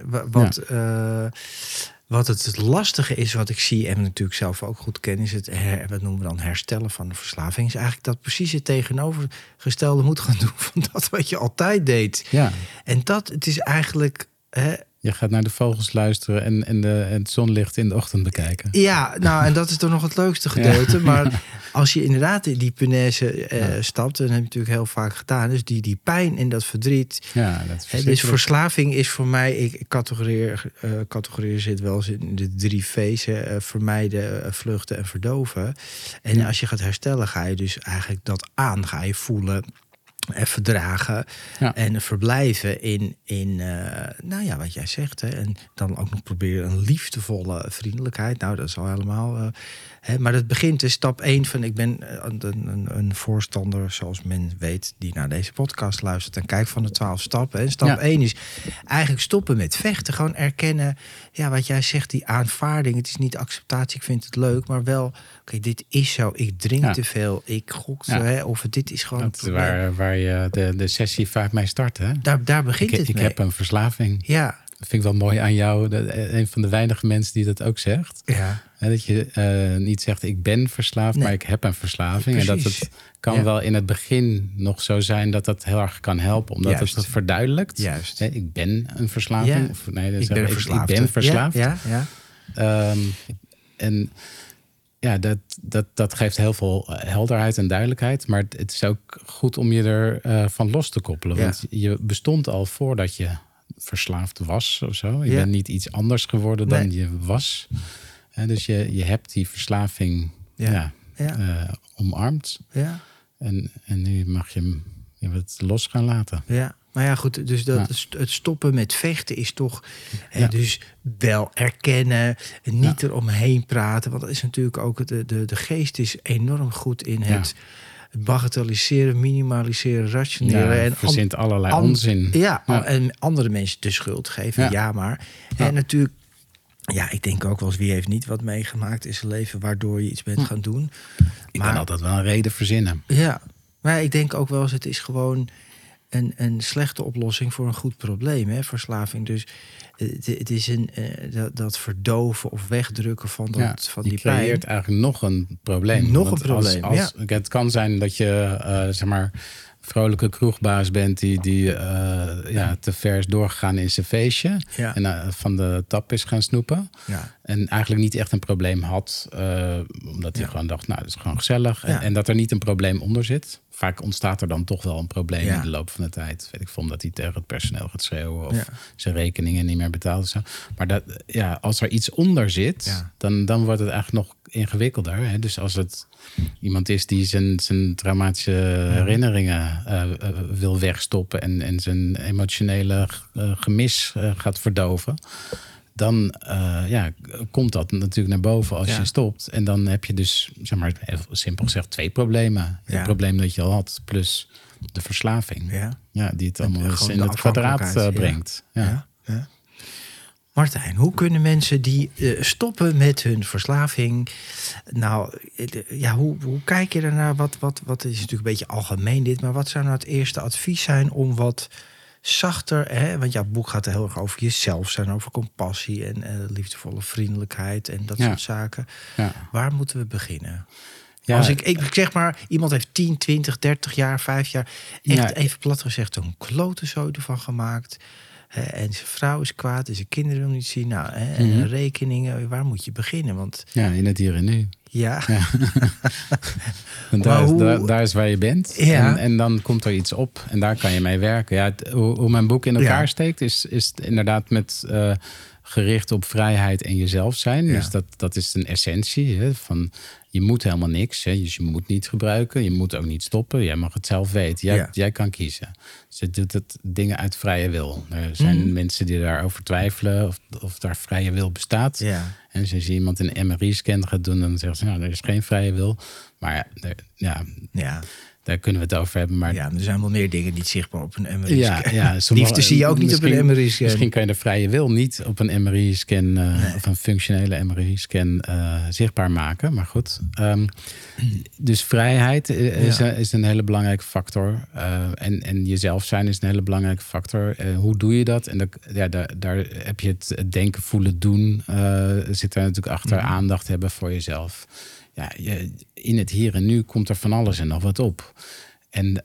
wat het lastige is, wat ik zie en natuurlijk zelf ook goed ken, is het wat noemen we dan herstellen van de verslaving. Is eigenlijk dat precies het tegenovergestelde moet gaan doen van dat wat je altijd deed. Ja. En het is eigenlijk. Je gaat naar de vogels luisteren en het zonlicht in de ochtend bekijken. Ja, nou, en dat is toch nog het leukste gedeelte. Ja. Maar als je inderdaad in die punaise stapt, dan heb je natuurlijk heel vaak gedaan. Dus die pijn en dat verdriet. Ja, dat is dus verslaving is voor mij, ik categorieer zit wel eens in de 3 V's. Vermijden, vluchten en verdoven. En als je gaat herstellen, ga je dus eigenlijk dat aan. Ga je voelen en verdragen en verblijven in wat jij zegt. Hè. En dan ook nog proberen een liefdevolle vriendelijkheid. Nou, dat is al helemaal... maar dat begint dus stap 1 van... Ik ben een voorstander, zoals men weet... die naar deze podcast luistert en kijkt van de 12 stappen. En stap 1 is eigenlijk stoppen met vechten. Gewoon erkennen, wat jij zegt, die aanvaarding. Het is niet acceptatie, ik vind het leuk, maar wel... Oké, dit is zo, ik drink te veel, ik gok of dit is gewoon... Dat is waar je de sessie vaak mee start, hè? Daar begint het mee. Ik heb een verslaving. Ja. Dat vind ik wel mooi aan jou. Een van de weinige mensen die dat ook zegt. Ja. Dat je niet zegt, ik ben verslaafd, maar ik heb een verslaving. Precies. En dat het kan wel in het begin nog zo zijn dat dat heel erg kan helpen. Omdat het verduidelijkt. Juist. Ik ben een verslaving. Ja. Of, ik ben verslaafd. Ja. En dat geeft heel veel helderheid en duidelijkheid. Maar het is ook goed om je er van los te koppelen. Want je bestond al voordat je verslaafd was of zo. Je bent niet iets anders geworden dan je was. Dus je hebt die verslaving omarmd. Ja. En nu mag je het los gaan laten. Ja. Maar ja, goed, dus het stoppen met vechten is toch... dus wel erkennen, niet eromheen praten. Want dat is natuurlijk ook... De geest is enorm goed in het bagatelliseren, minimaliseren, rationeren. En verzint allerlei onzin. En andere mensen de schuld geven, maar. En natuurlijk... Ja, ik denk ook wel eens, wie heeft niet wat meegemaakt in zijn leven... waardoor je iets bent gaan doen. Ik kan altijd wel een reden verzinnen. Ja, maar ik denk ook wel eens, het is gewoon... Een slechte oplossing voor een goed probleem, hè, verslaving. Dus het is dat verdoven of wegdrukken van die pijn. Je creëert eigenlijk nog een probleem. Het kan zijn dat je, vrolijke kroegbaas bent... die te ver is doorgegaan in zijn feestje... en van de tap is gaan snoepen. Ja. En eigenlijk niet echt een probleem had... omdat hij gewoon dacht, dat is gewoon gezellig. Ja. En dat er niet een probleem onder zit... Vaak ontstaat er dan toch wel een probleem in de loop van de tijd. Weet ik veel, omdat hij tegen het personeel gaat schreeuwen... of zijn rekeningen niet meer betaalt. Zo. Maar als er iets onder zit, dan wordt het eigenlijk nog ingewikkelder. Hè? Dus als het iemand is die zijn traumatische herinneringen wil wegstoppen... en zijn emotionele gemis gaat verdoven... dan komt dat natuurlijk naar boven als je stopt. En dan heb je dus, even simpel gezegd, 2 problemen. Ja. Het probleem dat je al had, plus de verslaving. Die het allemaal eens in het kwadraat brengt. Ja. Martijn, hoe kunnen mensen die stoppen met hun verslaving... Nou, hoe kijk je daarnaar? Wat is natuurlijk een beetje algemeen dit... maar wat zou nou het eerste advies zijn om wat... zachter, hè? Want jouw boek gaat er heel erg over jezelf zijn, over compassie en liefdevolle vriendelijkheid en dat soort zaken. Ja. Waar moeten we beginnen? Ja. Als ik zeg maar, iemand heeft 10, 20, 30 jaar, 5 jaar echt even plat gezegd een klote zooi ervan gemaakt. En zijn vrouw is kwaad en zijn kinderen wil niet zien. Nou, en rekeningen, waar moet je beginnen? Want ja, in het hier en nu. Ja. En daar is waar je bent. Ja. En dan komt er iets op. En daar kan je mee werken. Ja, hoe mijn boek in elkaar steekt, is inderdaad met gericht op vrijheid en jezelf zijn. Ja. Dus dat is een essentie. Hè, van je moet helemaal niks. Hè, dus je moet niet gebruiken. Je moet ook niet stoppen. Jij mag het zelf weten. Jij kan kiezen. Dus je doet het dingen uit vrije wil. Er zijn mensen die daarover twijfelen of daar vrije wil bestaat. Ja. En als je iemand een MRI-scan gaat doen, dan zeggen ze, nou, er is geen vrije wil. Maar daar kunnen we het over hebben. Maar er zijn wel meer dingen niet zichtbaar op een MRI-scan. Ja, liefde zie je ook niet op een MRI-scan. Misschien kan je de vrije wil niet op een MRI-scan of een functionele MRI-scan zichtbaar maken. Maar goed. Dus vrijheid is een hele belangrijke factor. En jezelf zijn is een hele belangrijke factor. Hoe doe je dat? En daar heb je het denken, voelen, doen. Zit daar natuurlijk achter aandacht hebben voor jezelf. Ja, in het hier en nu komt er van alles en nog wat op. En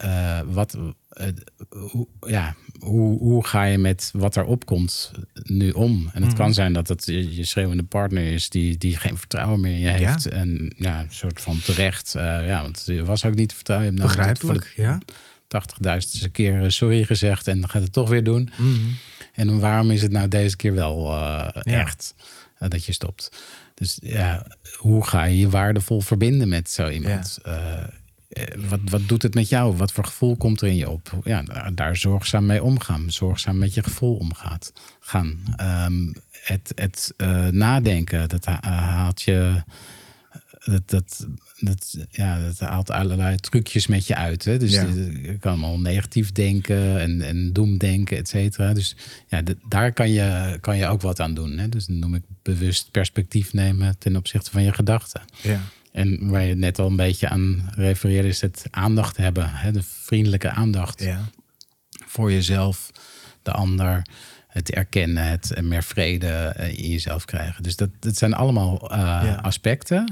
hoe ga je met wat er opkomt nu om? En het kan zijn dat het je schreeuwende partner is die geen vertrouwen meer in je heeft. Ja. En een soort van terecht. Want je was ook niet te vertrouwen. Je hebt begrijpelijk, ja. 80.000 keer sorry gezegd en dan gaat het toch weer doen. En waarom is het nou deze keer wel echt dat je stopt? Dus hoe ga je je waardevol verbinden met zo iemand? Ja. Wat doet het met jou? Wat voor gevoel komt er in je op? Ja, daar zorgzaam mee omgaan. Zorgzaam met je gevoel gaan. Het nadenken, dat haalt je... Dat haalt allerlei trucjes met je uit. Hè? Dus je kan allemaal negatief denken en doemdenken, et cetera. Dus daar kan je ook wat aan doen. Hè? Dus dat noem ik bewust perspectief nemen ten opzichte van je gedachten. Ja. En waar je net al een beetje aan refereerde, is het aandacht hebben. Hè? De vriendelijke aandacht voor jezelf, de ander, het erkennen, het meer vrede in jezelf krijgen. Dus dat zijn allemaal aspecten.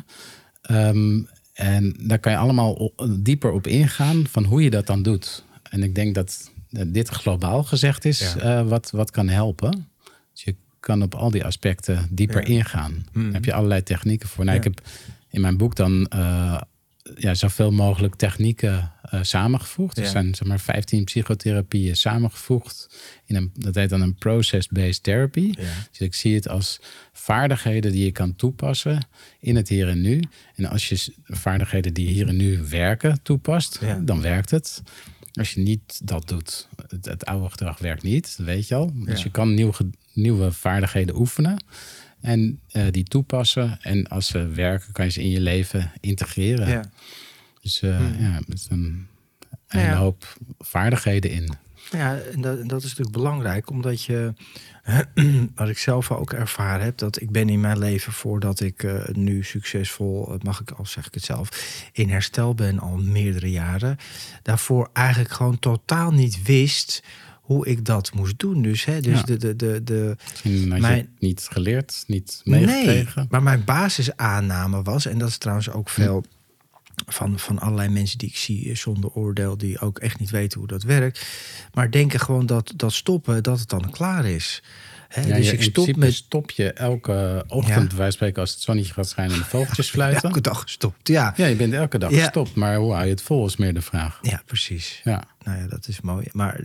En daar kan je allemaal dieper op ingaan van hoe je dat dan doet. En ik denk dat dit globaal gezegd is wat kan helpen. Dus je kan op al die aspecten dieper ingaan. Daar heb je allerlei technieken voor. Nou, ik heb in mijn boek dan zoveel mogelijk technieken samengevoegd. Er zijn 15 psychotherapieën samengevoegd. Dat heet dan een process-based therapy. Ja. Dus ik zie het als vaardigheden die je kan toepassen in het hier en nu. En als je vaardigheden die hier en nu werken toepast, dan werkt het. Als je niet dat doet, het oude gedrag werkt niet, dat weet je al. Dus je kan nieuwe vaardigheden oefenen en die toepassen. En als ze werken, kan je ze in je leven integreren. Ja. Dus er is een hele hoop vaardigheden in. Ja, en dat is natuurlijk belangrijk, omdat je, wat ik zelf ook ervaren heb, dat ik ben in mijn leven, voordat ik nu succesvol, zeg ik het zelf, in herstel ben al meerdere jaren, daarvoor eigenlijk gewoon totaal niet wist hoe ik dat moest doen. Dus Misschien had je het niet geleerd, niet meegekregen. Nee, maar mijn basisaanname was, en dat is trouwens ook veel van allerlei mensen die ik zie zonder oordeel, die ook echt niet weten hoe dat werkt, maar denken gewoon dat stoppen, dat het dan klaar is. Dus ik stop je elke ochtend, wij spreken, als het zonnetje gaat schijnen en de vogeltjes fluiten. Elke dag gestopt, ja. Ja, je bent elke dag gestopt, maar hoe hou je het vol is meer de vraag. Ja, precies. Ja. Nou ja, dat is mooi. Maar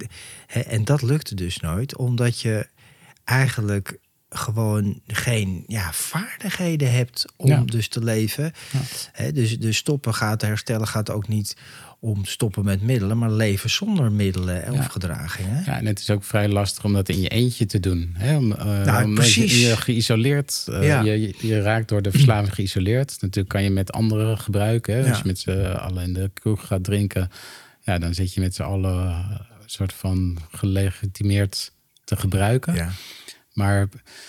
en dat lukte dus nooit, omdat je eigenlijk gewoon geen vaardigheden hebt om dus te leven. Ja. Dus stoppen herstellen gaat ook niet om stoppen met middelen, maar leven zonder middelen of gedragingen. Ja, en het is ook vrij lastig om dat in je eentje te doen. Precies. Je geïsoleerd, je raakt door de verslaving geïsoleerd. Natuurlijk kan je met anderen gebruiken. Hè? Als je met z'n allen in de kroeg gaat drinken, dan zit je met z'n allen soort van gelegitimeerd te gebruiken. Ja. Maar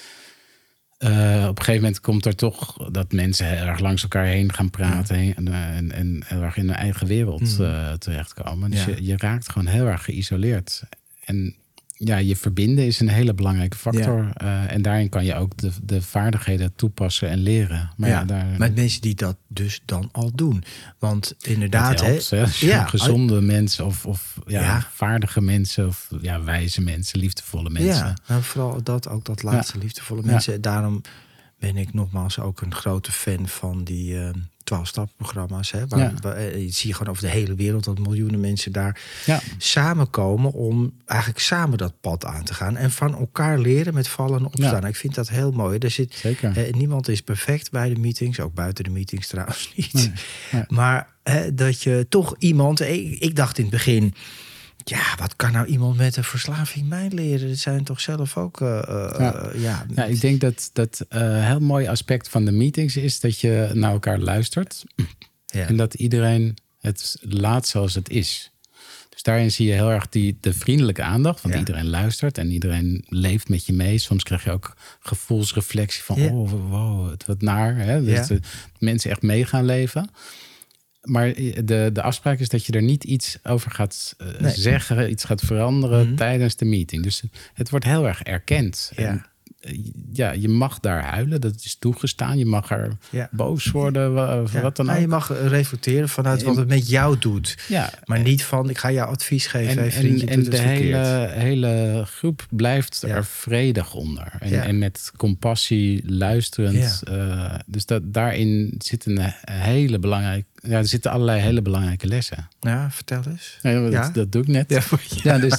op een gegeven moment komt er toch dat mensen heel erg langs elkaar heen gaan praten en heel erg in hun eigen wereld terechtkomen. Dus je raakt gewoon heel erg geïsoleerd. En je verbinden is een hele belangrijke factor. Ja. En daarin kan je ook de vaardigheden toepassen en leren. Maar met mensen die dat dus dan al doen. Want inderdaad... Het helpt, gezonde mensen of vaardige mensen... of wijze mensen, liefdevolle mensen. Ja, nou, vooral dat laatste, liefdevolle mensen. Ja. Daarom ben ik nogmaals ook een grote fan van die 12-stappenprogramma's. Je ziet gewoon over de hele wereld dat miljoenen mensen daar samenkomen om eigenlijk samen dat pad aan te gaan. En van elkaar leren met vallen en opstaan. Ja. Ik vind dat heel mooi. Niemand is perfect bij de meetings, ook buiten de meetings trouwens niet. Nee. Maar dat je toch iemand... Ik dacht in het begin... Ja, wat kan nou iemand met een verslaving mij leren? Dat zijn toch zelf ook... ik denk dat een heel mooi aspect van de meetings is... dat je naar elkaar luistert. Ja. En dat iedereen het laat zoals het is. Dus daarin zie je heel erg de vriendelijke aandacht. Want iedereen luistert en iedereen leeft met je mee. Soms krijg je ook gevoelsreflectie van... wow, wat naar. Hè? Dus mensen echt mee gaan leven... Maar de afspraak is dat je er niet iets over gaat zeggen... iets gaat veranderen tijdens de meeting. Dus het wordt heel erg erkend. Ja. En, je mag daar huilen, dat is toegestaan. Je mag er boos worden, wat dan ook. Je mag reflecteren vanuit wat het met jou doet. Ja. Maar niet van, ik ga jou advies geven. En de hele groep blijft er vredig onder. En met compassie luisterend. Ja. Dus daarin zit een hele belangrijke... Ja, er zitten allerlei hele belangrijke lessen. Ja, vertel eens. Dat doe ik net. Dus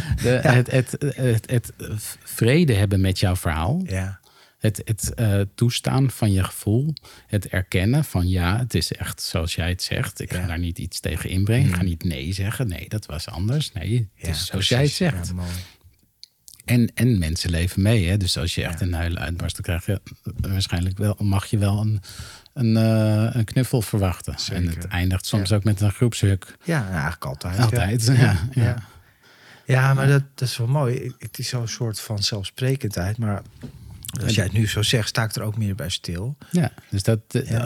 het vrede hebben met jouw verhaal. Ja. Het toestaan van je gevoel. Het erkennen van het is echt zoals jij het zegt. Ik ga daar niet iets tegen inbrengen. Ik ga niet nee zeggen. Nee, dat was anders. Nee, het is zoals jij het zegt. Ja, mooi. En mensen leven mee. Hè? Dus als je echt een huilen uitbarst, dan krijg je waarschijnlijk wel, mag je wel een knuffel verwachten. Zeker. En het eindigt soms ook met een groepshuk. Ja, eigenlijk altijd. Altijd, Ja, maar dat is wel mooi. Het is zo'n soort van zelfsprekendheid. Maar als jij het nu zo zegt, sta ik er ook meer bij stil. Ja, dus dat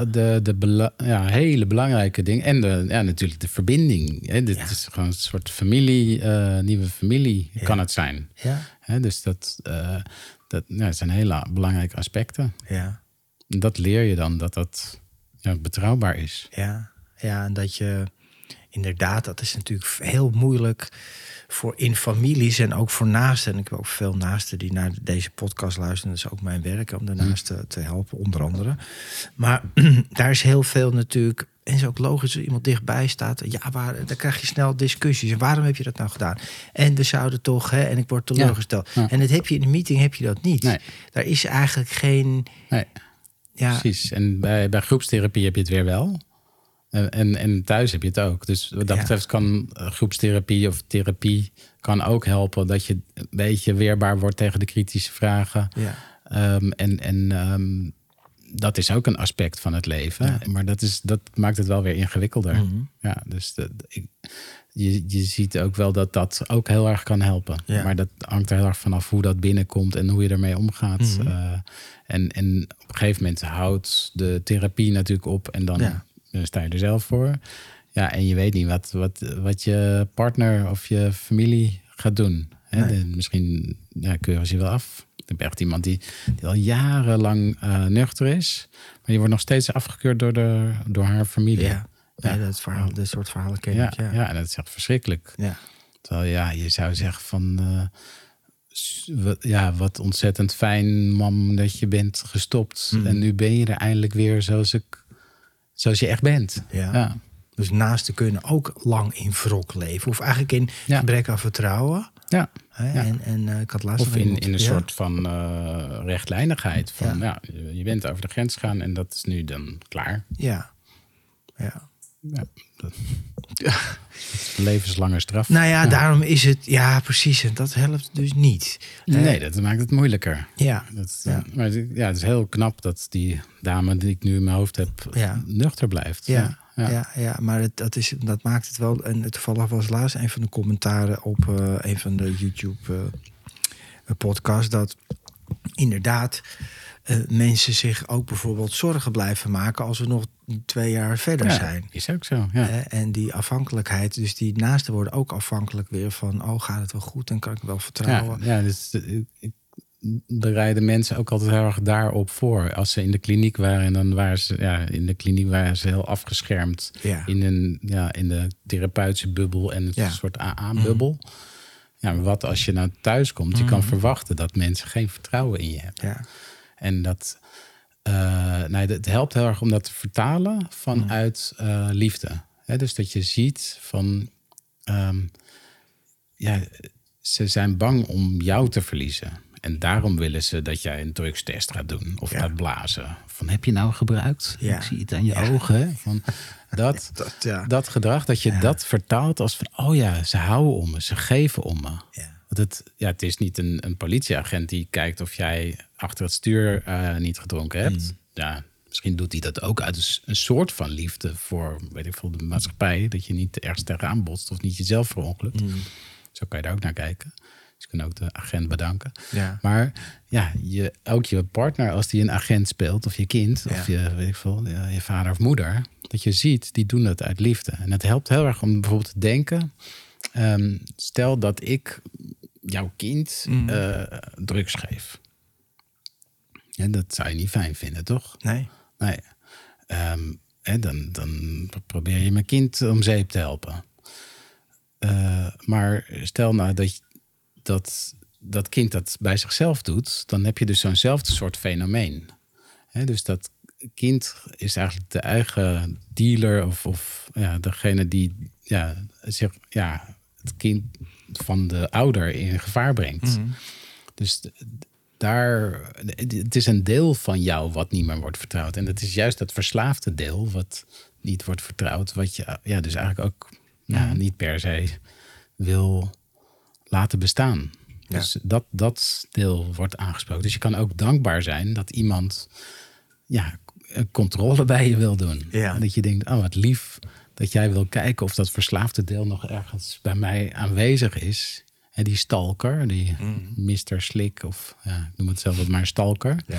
hele belangrijke ding. En natuurlijk de verbinding. Hè? Dit is gewoon een soort familie, nieuwe familie kan het zijn. Ja. Hè? Dus dat zijn hele belangrijke aspecten. Ja. En dat leer je dan, dat betrouwbaar is. Ja, en dat je inderdaad, dat is natuurlijk heel moeilijk voor in families en ook voor naasten. En ik heb ook veel naasten die naar deze podcast luisteren. Dat is ook mijn werk om de naasten te helpen, onder andere. Maar daar is heel veel natuurlijk... En het is ook logisch als iemand dichtbij staat. Dan krijg je snel discussies. En waarom heb je dat nou gedaan? En we zouden toch, en ik word teleurgesteld. Ja. En dat heb je in de meeting heb je dat niet. Nee. Daar is eigenlijk geen... Nee. Ja. Precies. En bij groepstherapie heb je het weer wel. En thuis heb je het ook. Dus wat dat betreft kan groepstherapie of therapie kan ook helpen dat je een beetje weerbaar wordt tegen de kritische vragen. Ja. Dat is ook een aspect van het leven. Ja. Maar dat maakt het wel weer ingewikkelder. Mm-hmm. Ja, dus je ziet ook wel dat ook heel erg kan helpen. Ja. Maar dat hangt er heel erg vanaf hoe dat binnenkomt en hoe je ermee omgaat. Mm-hmm. En op een gegeven moment houdt de therapie natuurlijk op en dan sta je er zelf voor. Ja, en je weet niet wat je partner of je familie gaat doen. Hè? Nee. Misschien keuren ze je wel af. Ik heb echt iemand die al jarenlang nuchter is. Maar die wordt nog steeds afgekeurd door haar familie. Ja, dat soort verhalen ken ik. Ja, en dat is echt verschrikkelijk. Ja. Terwijl je zou zeggen van... wat ontzettend fijn, mam, dat je bent gestopt. Mm. En nu ben je er eindelijk weer zoals je echt bent. Ja. Dus naasten kunnen ook lang in wrok leven. Of eigenlijk in gebrek aan vertrouwen. Ja. En ik had laatst of in een soort van rechtlijnigheid. Van je bent over de grens gegaan en dat is nu dan klaar. Ja. Levenslange straf. Nou ja, daarom is het... Ja, precies. En dat helpt dus niet. Nee, dat maakt het moeilijker. Maar het is heel knap dat die dame die ik nu in mijn hoofd heb... nuchter blijft. Ja, maar dat maakt het wel... En toevallig was laatst een van de commentaren op een van de YouTube podcasts... dat inderdaad... mensen zich ook bijvoorbeeld zorgen blijven maken als we nog 2 jaar verder zijn. Is ook zo, ja. En die afhankelijkheid, dus die naasten worden ook afhankelijk weer van... gaat het wel goed en kan ik wel vertrouwen. Ja, dus ik bereiden mensen ook altijd heel erg daarop voor. Als ze in de kliniek waren, en dan waren ze... in de kliniek waren ze heel afgeschermd... in de therapeutische bubbel en een soort AA-bubbel. Ja, maar wat als je nou thuis komt? Je kan verwachten dat mensen geen vertrouwen in je hebben. Ja. En dat... het helpt heel erg om dat te vertalen vanuit liefde. Dus dat je ziet van... ze zijn bang om jou te verliezen. En daarom willen ze dat jij een drugstest gaat doen. Of gaat blazen. Van, heb je nou gebruikt? Ja. Ik zie het aan je ogen. Hè? Van, dat gedrag, dat je dat vertaalt als van... ze houden om me, ze geven om me. Ja. Want het is niet een politieagent die kijkt of jij achter het stuur niet gedronken hebt. Ja, misschien doet hij dat ook uit een soort van liefde voor, weet ik veel, de maatschappij. Dat je niet ergens tegenaan botst of niet jezelf verongelukt. Zo kan je daar ook naar kijken. Dus je kan ook de agent bedanken. Ja. Maar ook je partner, als die een agent speelt, of je kind, of je vader of moeder, dat je ziet, die doen dat uit liefde. En het helpt heel erg om bijvoorbeeld te denken, stel dat ik jouw kind drugs geef. Ja, dat zou je niet fijn vinden, toch? Nee. Dan probeer je mijn kind om zeep te helpen. Maar stel nou dat kind dat bij zichzelf doet, dan heb je dus zo'nzelfde soort fenomeen. Dus dat kind is eigenlijk de eigen dealer of degene die het kind van de ouder in gevaar brengt. Dus het is een deel van jou wat niet meer wordt vertrouwd. En dat is juist dat verslaafde deel wat niet wordt vertrouwd, wat je dus eigenlijk ook niet per se wil laten bestaan. Ja. Dus dat deel wordt aangesproken. Dus je kan ook dankbaar zijn dat iemand controle bij je wil doen. Ja. En dat je denkt, wat lief dat jij wil kijken of dat verslaafde deel nog ergens bij mij aanwezig is. En die stalker, die Mr. Slick, of ik noem het zelf wat maar stalker. Ja.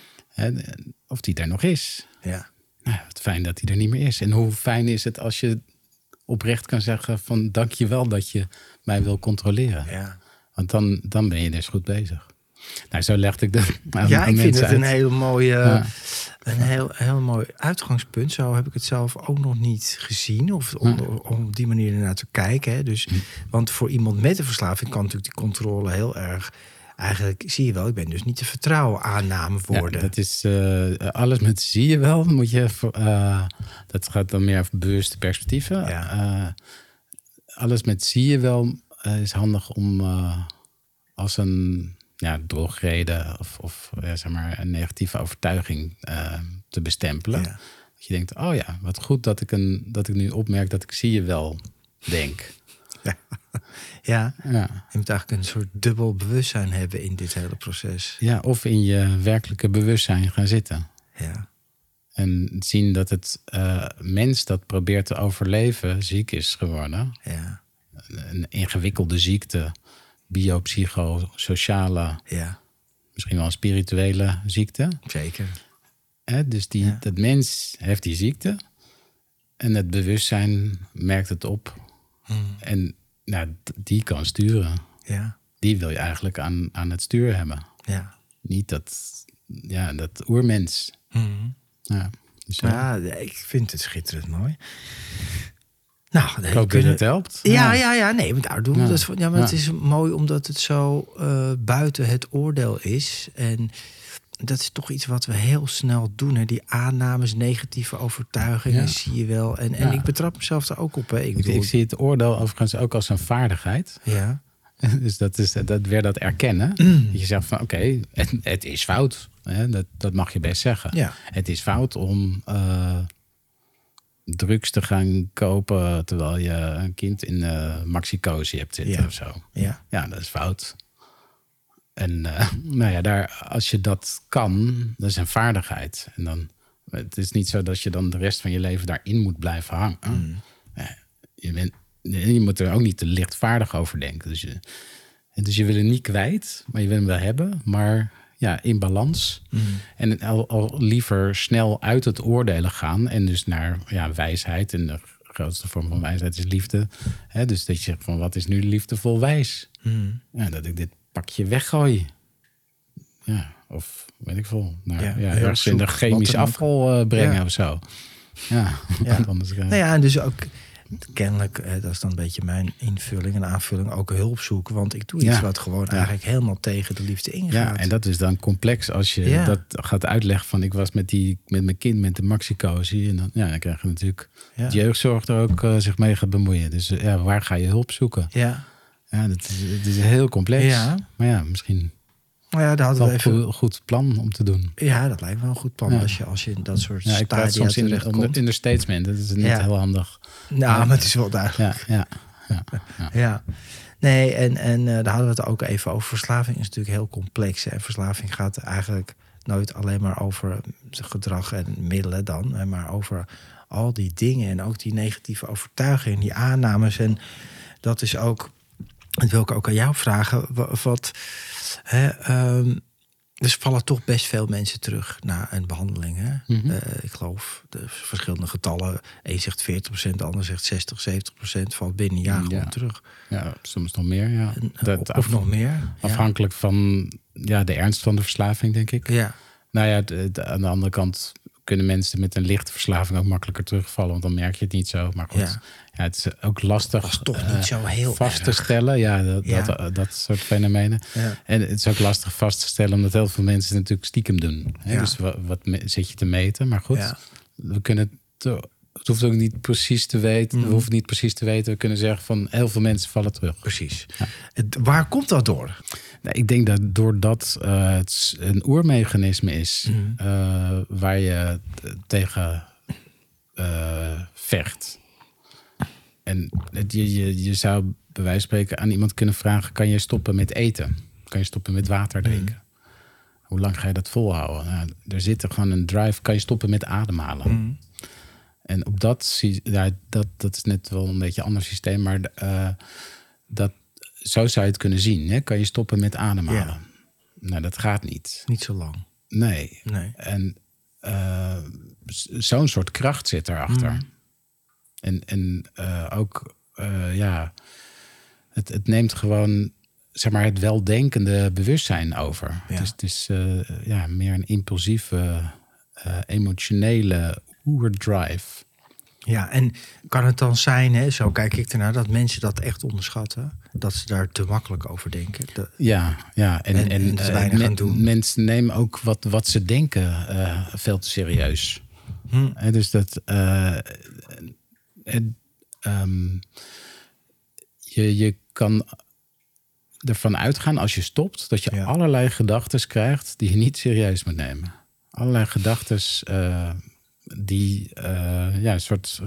Of die er nog is. Ja. Het fijn dat die er niet meer is. En hoe fijn is het als je oprecht kan zeggen van dank je wel dat je mij wil controleren. Ja. Want dan ben je dus goed bezig. Nou, zo legde ik dat aan ik vind het uit. een heel mooie, een heel mooi uitgangspunt. Zo heb ik het zelf ook nog niet gezien. Of om op die manier ernaar te kijken. Hè. Dus, want voor iemand met een verslaving kan natuurlijk die controle heel erg... Eigenlijk zie je wel, ik ben dus niet te vertrouwen aanname worden. Ja, dat is alles met zie je wel. Moet je, dat gaat dan meer over bewuste perspectieven. Ja. Alles met zie je wel is handig om als een drogreden of zeg maar een negatieve overtuiging te bestempelen. Ja. Dat je denkt, wat goed dat ik nu opmerk dat ik zie je wel denk. Ja. Je moet eigenlijk een soort dubbel bewustzijn hebben in dit hele proces. Ja, of in je werkelijke bewustzijn gaan zitten. Ja. En zien dat het mens dat probeert te overleven ziek is geworden. Ja. Een ingewikkelde ziekte, biopsychosociale, misschien wel een spirituele ziekte. Zeker. Dus dat mens heeft die ziekte en het bewustzijn merkt het op. En die kan sturen. Ja. Die wil je eigenlijk aan het stuur hebben. Ja. Niet dat oermens. Dus ik vind het schitterend mooi. Nou, ik hoop dat het helpt. Nee, maar daar doen we dat voor. Ja, maar het is mooi omdat het zo buiten het oordeel is. En dat is toch iets wat we heel snel doen. Hè? Die aannames, negatieve overtuigingen, zie je wel. En ik betrap mezelf er ook op. Hè? Ik zie het oordeel overigens ook als een vaardigheid. Ja. Dus dat weer dat erkennen. Dat je zegt van oké, het is fout. Hè? Dat mag je best zeggen. Ja. Het is fout om drugs te gaan kopen terwijl je een kind in maxicosi hebt zitten of zo. Ja, dat is fout. En als je dat kan, dat is een vaardigheid. En dan, het is niet zo dat je dan de rest van je leven daarin moet blijven hangen. Je moet er ook niet te lichtvaardig over denken. Dus je wil het niet kwijt, maar je wil hem wel hebben. Maar in balans. En al liever snel uit het oordelen gaan. En dus naar wijsheid. En de grootste vorm van wijsheid is liefde. Dus dat je zegt van wat is nu liefdevol wijs? Ja, dat ik dit pakje weggooi. Ja, of weet ik veel. Ergens in de chemisch afval brengen of zo. Ja. En dus ook kennelijk, dat is dan een beetje mijn invulling en aanvulling, ook hulp zoeken. Want ik doe iets wat gewoon eigenlijk helemaal tegen de liefde ingaat. Ja, en dat is dan complex als je dat gaat uitleggen van ik was met mijn kind met de maxicosi. En dan krijg je natuurlijk de jeugdzorg er ook zich mee gaat bemoeien. Dus waar ga je hulp zoeken? Ja, het is heel complex. Ja. Maar misschien daar hadden we even een goed plan om te doen. Ja, dat lijkt wel een goed plan als je in dat soort stadia ik praat soms in de statement. Dat is niet heel handig. Nou, maar het is wel duidelijk. Ja. Nee, en daar hadden we het ook even over. Verslaving is natuurlijk heel complex. En verslaving gaat eigenlijk nooit alleen maar over gedrag en middelen dan. Maar over al die dingen en ook die negatieve overtuigingen, die aannames. En dat is ook, dat wil ik ook aan jou vragen. Dus vallen toch best veel mensen terug na een behandeling. Hè? Ik geloof de verschillende getallen. Eén zegt 40%, de ander zegt 60-70% valt binnen een jaar gewoon terug. Ja, soms nog meer. Ja. Of nog meer. Afhankelijk van de ernst van de verslaving, denk ik. Ja. Nou ja, aan de andere kant kunnen mensen met een lichte verslaving ook makkelijker terugvallen. Want dan merk je het niet zo. Maar goed, het is ook lastig. Dat is toch niet zo heel vast te stellen. Dat soort fenomenen. Ja. En het is ook lastig vast te stellen, omdat heel veel mensen het natuurlijk stiekem doen. Ja. Dus wat zit je te meten? Maar goed, we kunnen het hoeft ook niet precies te weten. We hoeven niet precies te weten. We kunnen zeggen van heel veel mensen vallen terug. Precies. Ja. Waar komt dat door? Nou, ik denk dat doordat het een oermechanisme is waar je tegen vecht. En je zou bij wijze van spreken aan iemand kunnen vragen: kan je stoppen met eten? Kan je stoppen met water drinken? Hoe lang ga je dat volhouden? Nou, er zit er gewoon een drive. Kan je stoppen met ademhalen? En op dat is net wel een beetje een ander systeem, maar zo zou je het kunnen zien. Hè? Kan je stoppen met ademhalen? Ja. Nou, dat gaat niet. Niet zo lang. Nee. En zo'n soort kracht zit erachter. En ook, het neemt gewoon, zeg maar, het weldenkende bewustzijn over. Ja. Het is meer een impulsieve, emotionele oerdrive. Ja, en kan het dan zijn, hè, zo kijk ik ernaar, dat mensen dat echt onderschatten? Dat ze daar te makkelijk over denken? En te weinig aan doen. Mensen nemen ook wat ze denken veel te serieus. Dus dat je kan ervan uitgaan als je stopt dat je allerlei gedachten krijgt die je niet serieus moet nemen. Allerlei gedachten die een soort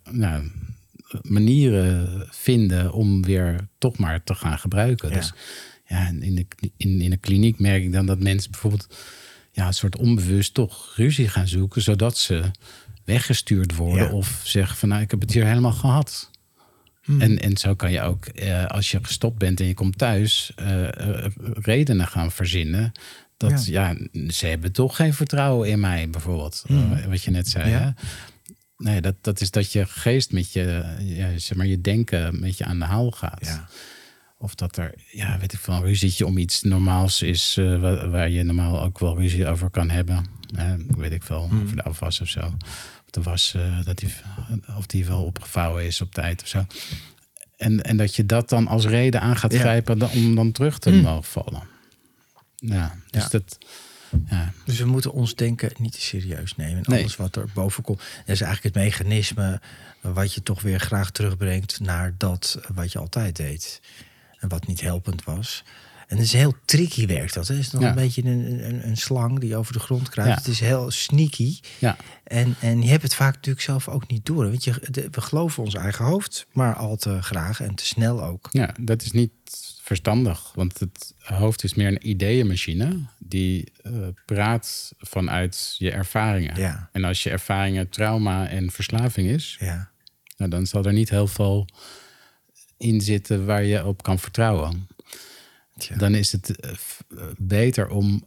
manieren vinden om weer toch maar te gaan gebruiken. Ja. Dus in de kliniek merk ik dan dat mensen bijvoorbeeld een soort onbewust toch ruzie gaan zoeken, zodat ze weggestuurd worden of zeggen van ik heb het hier helemaal gehad. En zo kan je ook, als je gestopt bent en je komt thuis, redenen gaan verzinnen. Dat ze hebben toch geen vertrouwen in mij, bijvoorbeeld. Wat je net zei. Ja. Hè? Nee, dat is dat je geest met je denken met je aan de haal gaat. Ja. Of dat er, weet ik veel, een ruzietje om iets normaals is, waar je normaal ook wel ruzie over kan hebben. Weet ik veel, over de afwas of zo. Of de was, of die wel opgevouwen is op tijd of zo. En dat je dat dan als reden aan gaat grijpen om dan terug te mogen vallen. Ja, dus dat. Ja. Dus we moeten ons denken niet te serieus nemen. Alles wat er boven komt. Dat is eigenlijk het mechanisme wat je toch weer graag terugbrengt naar dat wat je altijd deed. En wat niet helpend was. En het is heel tricky werkt dat. Hè? Het is nog een beetje een slang die over de grond kruipt. Ja. Het is heel sneaky. Ja. En je hebt het vaak natuurlijk zelf ook niet door. Want we geloven ons eigen hoofd, maar al te graag en te snel ook. Ja, dat is niet verstandig. Want het hoofd is meer een ideeënmachine die praat vanuit je ervaringen. Ja. En als je ervaringen trauma en verslaving is, nou, dan zal er niet heel veel in zitten waar je op kan vertrouwen. dan is het beter om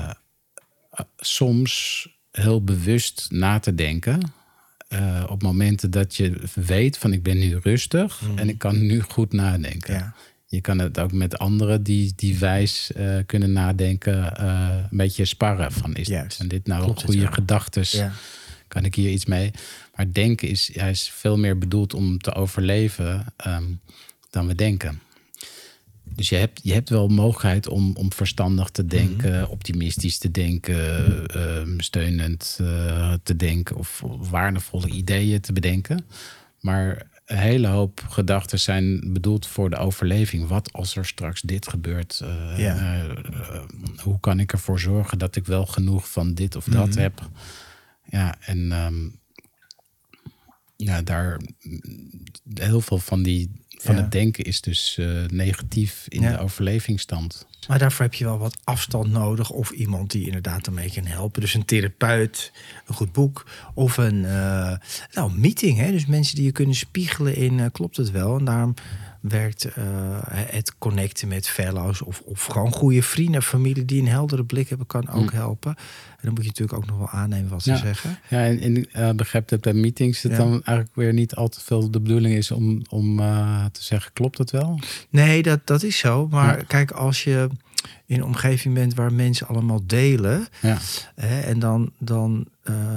soms heel bewust na te denken. Op momenten dat je weet van ik ben nu rustig en ik kan nu goed nadenken. Ja. Je kan het ook met anderen die wijs kunnen nadenken, een beetje sparren van zijn dit nou goede gedachtes? Ja. Kan ik hier iets mee? Maar denken is veel meer bedoeld om te overleven dan we denken. Dus je hebt wel mogelijkheid om verstandig te denken, optimistisch te denken, steunend te denken of waardevolle ideeën te bedenken. Maar een hele hoop gedachten zijn bedoeld voor de overleving. Wat als er straks dit gebeurt? Hoe kan ik ervoor zorgen dat ik wel genoeg van dit of dat heb? Ja, en daar heel veel van het denken is dus negatief in de overlevingsstand. Maar daarvoor heb je wel wat afstand nodig. Of iemand die inderdaad ermee kan helpen. Dus een therapeut, een goed boek. Of een meeting. Hè? Dus mensen die je kunnen spiegelen in klopt het wel. En daarom werkt het connecten met fellows of gewoon goede vrienden, familie die een heldere blik hebben, kan ook helpen. En dan moet je natuurlijk ook nog wel aannemen wat ze zeggen. Ja, en begrijp dat bij meetings het dan eigenlijk weer niet al te veel de bedoeling is om te zeggen, klopt het wel? Nee, dat is zo. Maar kijk, als je in een omgeving bent waar mensen allemaal delen, en dan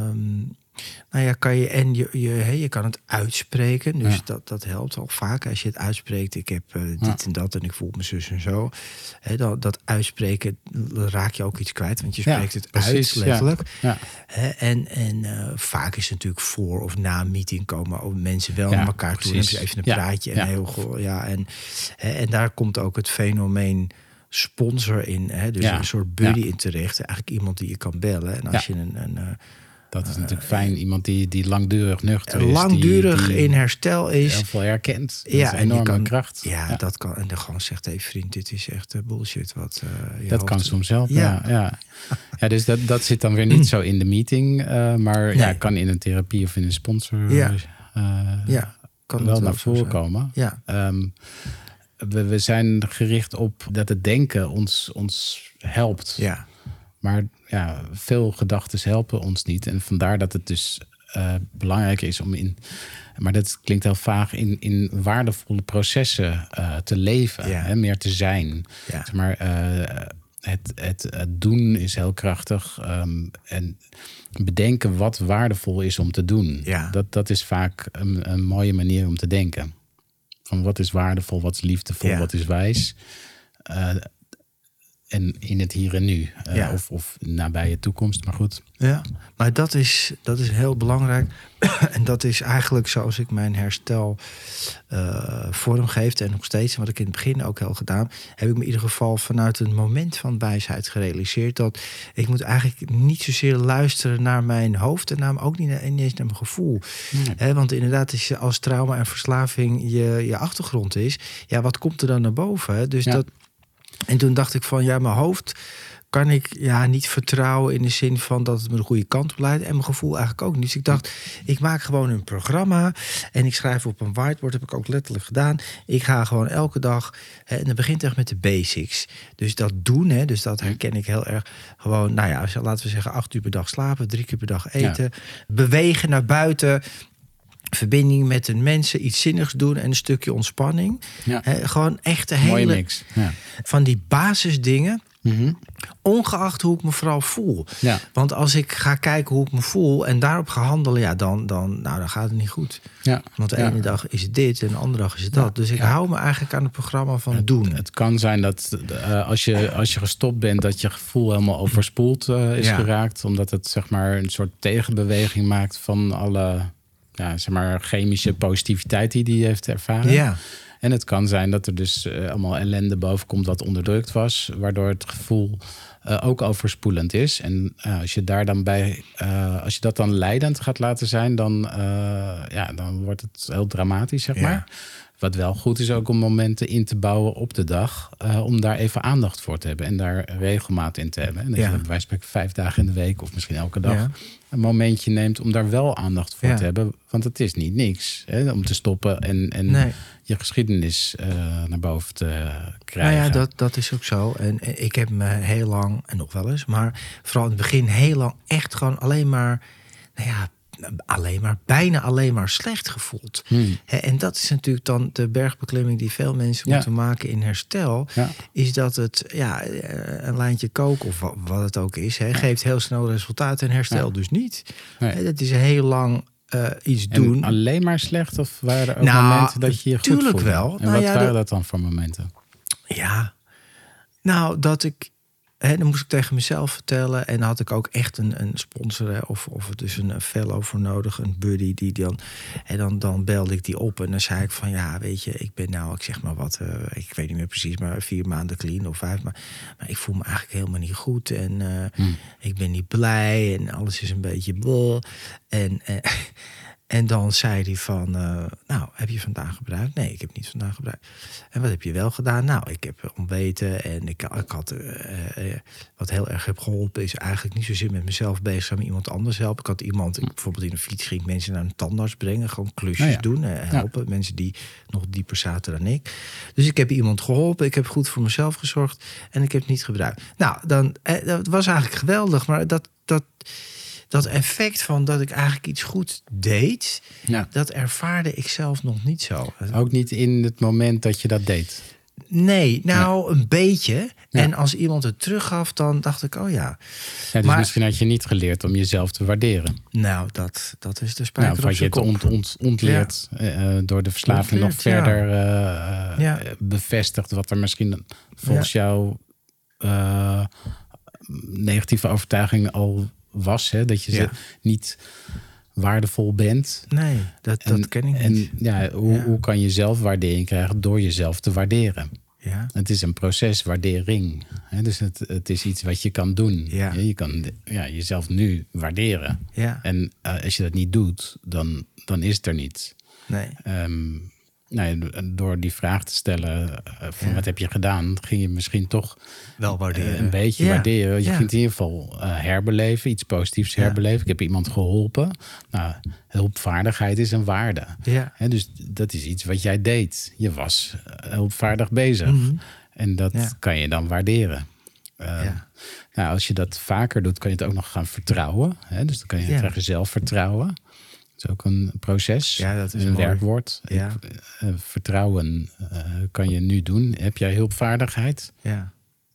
kan je kan het uitspreken. Dus dat helpt al vaak. Als je het uitspreekt, ik heb dit en dat en ik voel me zus en zo. Dat uitspreken, raak je ook iets kwijt. Want je spreekt het uit, letterlijk. Ja. En vaak is het natuurlijk voor of na een meeting komen ook mensen wel naar elkaar toe. Dan hebben ze even een praatje. En daar komt ook het fenomeen sponsor in. Dus een soort buddy in terecht. Eigenlijk iemand die je kan bellen. En als je dat is natuurlijk fijn. Iemand die langdurig nuchter is. Langdurig in herstel is. Heel veel herkent. Dat is een enorme kracht. Ja, dat kan. En dan gewoon zegt, hey vriend, dit is echt bullshit. Dat kan soms helpen, ja, dus dat zit dan weer niet zo in de meeting. Maar kan in een therapie of in een sponsor kan wel naar voren komen. Ja. We zijn gericht op dat het denken ons helpt. Ja. Maar veel gedachten helpen ons niet. En vandaar dat het dus belangrijk is om maar dat klinkt heel vaag, in waardevolle processen te leven. Meer te zijn. Ja. Maar het doen is heel krachtig. En bedenken wat waardevol is om te doen. Ja. Dat is vaak een mooie manier om te denken. Van wat is waardevol, wat is liefdevol, wat is wijs. En in het hier en nu. Of nabije toekomst, maar goed. Ja, maar dat is heel belangrijk. En dat is eigenlijk zoals ik mijn herstel vormgeef. En nog steeds, en wat ik in het begin ook heel gedaan, heb ik me in ieder geval vanuit een moment van wijsheid gerealiseerd. Dat ik moet eigenlijk niet zozeer luisteren naar mijn hoofd. En ook niet eens naar mijn gevoel. Want inderdaad, als trauma en verslaving je achtergrond is, wat komt er dan naar boven? Dus en toen dacht ik van, mijn hoofd kan ik niet vertrouwen in de zin van dat het me de goede kant op leidt. En mijn gevoel eigenlijk ook niet. Dus ik dacht, ik maak gewoon een programma en ik schrijf op een whiteboard, heb ik ook letterlijk gedaan. Ik ga gewoon elke dag, en dat begint echt met de basics. Dus dat doen, dus dat herken ik heel erg. Gewoon, laten we zeggen 8 uur per dag slapen, 3 keer per dag eten. Bewegen naar buiten. Verbinding met de mensen, iets zinnigs doen en een stukje ontspanning. Ja. Gewoon echt een hele mix. Ja. Van die basisdingen. Ongeacht hoe ik me vooral voel. Ja. Want als ik ga kijken hoe ik me voel en daarop ga handelen, dan gaat het niet goed. Ja. Want de ene dag is het dit en de andere dag is het dat. Dus ik hou me eigenlijk aan het programma van doen. Het kan zijn dat als je gestopt bent, dat je gevoel helemaal overspoeld is geraakt. Omdat het zeg maar een soort tegenbeweging maakt van alle chemische positiviteit die hij heeft ervaren. Ja. En het kan zijn dat er dus allemaal ellende boven komt wat onderdrukt was, waardoor het gevoel ook overspoelend is. En als je daar dan als je dat dan leidend gaat laten zijn, dan wordt het heel dramatisch, zeg maar. Wat wel goed is ook om momenten in te bouwen op de dag. Om daar even aandacht voor te hebben. En daar regelmaat in te hebben. En dat je bij wijze van spreken 5 dagen in de week of misschien elke dag een momentje neemt om daar wel aandacht voor te hebben. Want het is niet niks om te stoppen en je geschiedenis naar boven te krijgen. Nou ja, dat is ook zo. En ik heb me heel lang, en nog wel eens, maar vooral in het begin heel lang echt gewoon alleen maar, bijna alleen maar slecht gevoeld. En dat is natuurlijk dan de bergbeklimming die veel mensen moeten maken in herstel. Is dat het, een lijntje koken of wat het ook is, geeft heel snel resultaat en herstel dus niet. Nee. Dat is heel lang iets doen. En alleen maar slecht of waren er ook momenten dat je je goed voelde? Tuurlijk wel. En wat waren dat dan voor momenten? Ja, nou dat ik... dan moest ik tegen mezelf vertellen. En dan had ik ook echt een sponsor of dus een fellow voor nodig. Een buddy die dan... En dan belde ik die op en dan zei ik van... weet je, ik ben nou, ik zeg maar wat... ik weet niet meer precies, maar 4 maanden clean of 5. Maar ik voel me eigenlijk helemaal niet goed. En ik ben niet blij en alles is een beetje... En dan zei hij van, heb je vandaag gebruikt? Nee, ik heb niet vandaag gebruikt. En wat heb je wel gedaan? Nou, ik heb ontbeten en ik had... wat heel erg heb geholpen is eigenlijk niet zozeer met mezelf bezig, maar iemand anders helpen. Ik had iemand, bijvoorbeeld in een fiets ging ik mensen naar een tandarts brengen. Gewoon klusjes doen, helpen. Mensen die nog dieper zaten dan ik. Dus ik heb iemand geholpen, ik heb goed voor mezelf gezorgd en ik heb het niet gebruikt. Nou, dan, dat was eigenlijk geweldig, maar dat effect van dat ik eigenlijk iets goed deed... dat ervaarde ik zelf nog niet zo. Ook niet in het moment dat je dat deed? Nee, een beetje. Ja. En als iemand het teruggaf, dan dacht ik, dus maar misschien had je niet geleerd om jezelf te waarderen. Nou, dat is de spijker op zijn kop. Had je het ontleerd door de verslaving nog verder bevestigd... wat er misschien volgens jou negatieve overtuiging al... was, dat je ze niet waardevol bent. Nee, dat ken ik niet. En hoe kan je zelfwaardering krijgen door jezelf te waarderen? Ja. Het is een proces, waardering. Dus het is iets wat je kan doen. Ja. Je kan jezelf nu waarderen. Ja. En als je dat niet doet, dan is het er niet. Nee. Door die vraag te stellen van wat heb je gedaan, ging je misschien toch wel waarderen. Een beetje waarderen. Je ging in ieder geval herbeleven, iets positiefs herbeleven. Ik heb iemand geholpen. Nou, hulpvaardigheid is een waarde. Ja. Dus dat is iets wat jij deed. Je was hulpvaardig bezig. Mm-hmm. En dat kan je dan waarderen. Nou, als je dat vaker doet, kan je het ook nog gaan vertrouwen. Dus dan kan je krijg zelfvertrouwen. Dat is ook een proces. Ja, dat is een werkwoord. Ja. Vertrouwen kan je nu doen. Heb jij hulpvaardigheid? Ja.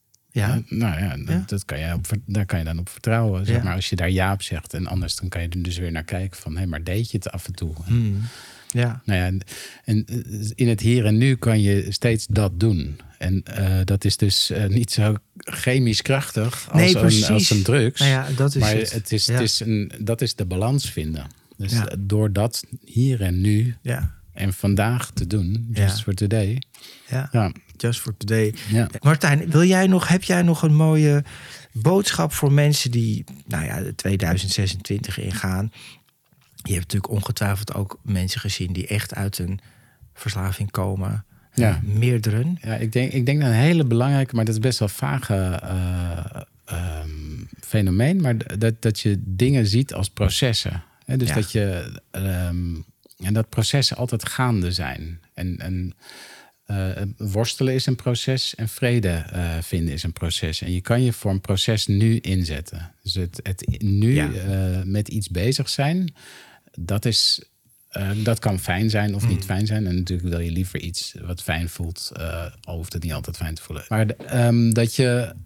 Daar kan je dan op vertrouwen. Zeg maar als je daar ja op zegt. En anders dan kan je er dus weer naar kijken van... maar deed je het af en toe? Ja. En in het hier en nu kan je steeds dat doen. En dat is dus niet zo chemisch krachtig als een drugs. Dat is maar dat is de balans vinden. Dus door dat hier en nu en vandaag te doen, just for today. Ja, just for today. Ja. Martijn, heb jij nog een mooie boodschap voor mensen die 2026 ingaan? Je hebt natuurlijk ongetwijfeld ook mensen gezien die echt uit een verslaving komen. Ja. Meerdere. Ja, ik denk dat een hele belangrijke, maar dat is best wel vage fenomeen, maar dat je dingen ziet als processen. Dus dat je en dat processen altijd gaande zijn. En worstelen is een proces en vrede vinden is een proces. En je kan je voor een proces nu inzetten. Dus het nu met iets bezig zijn, dat kan fijn zijn of niet fijn zijn. En natuurlijk wil je liever iets wat fijn voelt, al hoeft het niet altijd fijn te voelen. Maar dat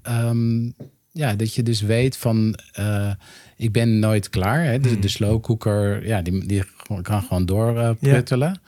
je dus weet van... ik ben nooit klaar. Hè? De slow cooker, die kan gewoon doorpruttelen.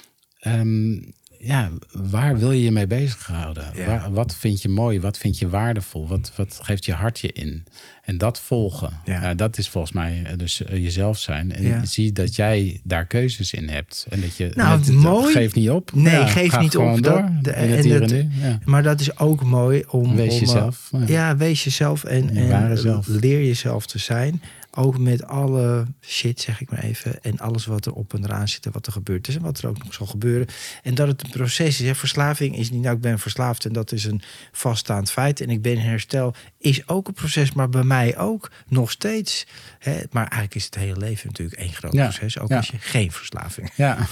Waar wil je je mee bezighouden? Ja. Wat vind je mooi? Wat vind je waardevol? Wat geeft je hart je in? En dat volgen. Ja. Dat is volgens mij dus jezelf zijn. En zie dat jij daar keuzes in hebt. En dat je mooi. Geef niet op. Nee, geef niet op. Door. Maar dat is ook mooi om... Wees jezelf. Wees jezelf en leer jezelf te zijn. Ook met alle shit, zeg ik maar even. En alles wat er op en eraan zit en wat er gebeurd is. En wat er ook nog zal gebeuren. En dat het een proces is. Hè. Verslaving is niet, nou, ik ben verslaafd en dat is een vaststaand feit. En ik ben in herstel, is ook een proces. Maar bij mij ook nog steeds. Hè. Maar eigenlijk is het hele leven natuurlijk één groot proces. Ook als je geen verslaving hebt.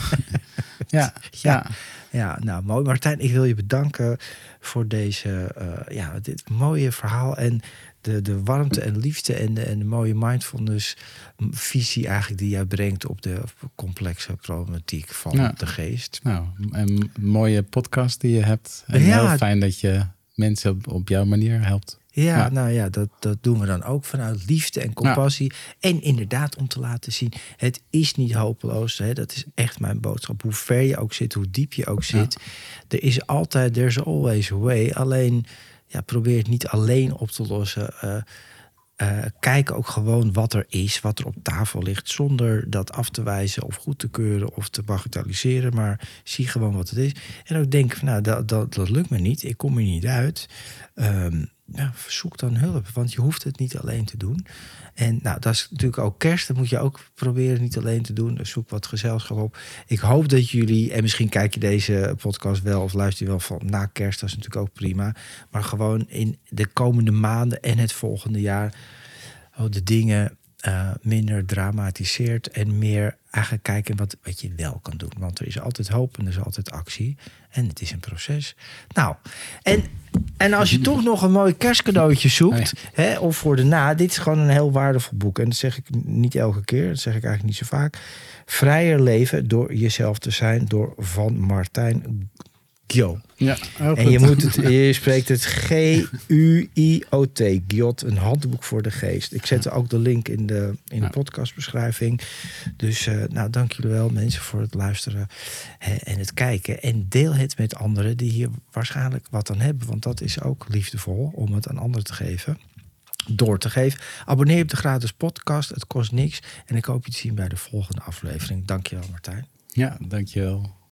Ja, nou mooi. Martijn, ik wil je bedanken voor deze dit mooie verhaal. En de warmte en liefde en de mooie mindfulness visie eigenlijk die jij brengt op de complexe problematiek van de geest. Nou, een mooie podcast die je hebt. En heel fijn dat je mensen op jouw manier helpt. Ja, nou ja, dat doen we dan ook vanuit liefde en compassie. Ja. En inderdaad om te laten zien, het is niet hopeloos. Hè? Dat is echt mijn boodschap. Hoe ver je ook zit, hoe diep je ook zit. Er is altijd, there's always a way. Alleen, probeer het niet alleen op te lossen. Kijk ook gewoon wat er is, wat er op tafel ligt. Zonder dat af te wijzen of goed te keuren of te bagatelliseren. Maar zie gewoon wat het is. En ook denk van, dat lukt me niet. Ik kom er niet uit. Zoek dan hulp, want je hoeft het niet alleen te doen. En dat is natuurlijk ook kerst. Dat moet je ook proberen niet alleen te doen. Dus zoek wat gezelschap op. Ik hoop dat jullie, en misschien kijk je deze podcast wel of luister je wel van na kerst, dat is natuurlijk ook prima. Maar gewoon in de komende maanden en het volgende jaar de dingen minder dramatiseert en meer eigenlijk kijken wat je wel kan doen. Want er is altijd hoop en er is altijd actie. En het is een proces. Nou, en als je toch nog een mooi kerstcadeautje zoekt, of voor de dit is gewoon een heel waardevol boek. En dat zeg ik niet elke keer, dat zeg ik eigenlijk niet zo vaak. Vrijer leven door jezelf te zijn, door van Martijn Guyot. Ja, en je spreekt het G-U-I-O-T, Guyot, een handboek voor de geest. Ik zet ook de link in de podcastbeschrijving. Dus dank jullie wel, mensen, voor het luisteren en het kijken. En deel het met anderen die hier waarschijnlijk wat aan hebben. Want dat is ook liefdevol om het aan anderen te geven. Door te geven. Abonneer op de gratis podcast. Het kost niks. En ik hoop je te zien bij de volgende aflevering. Dankjewel, Martijn. Ja, dankjewel.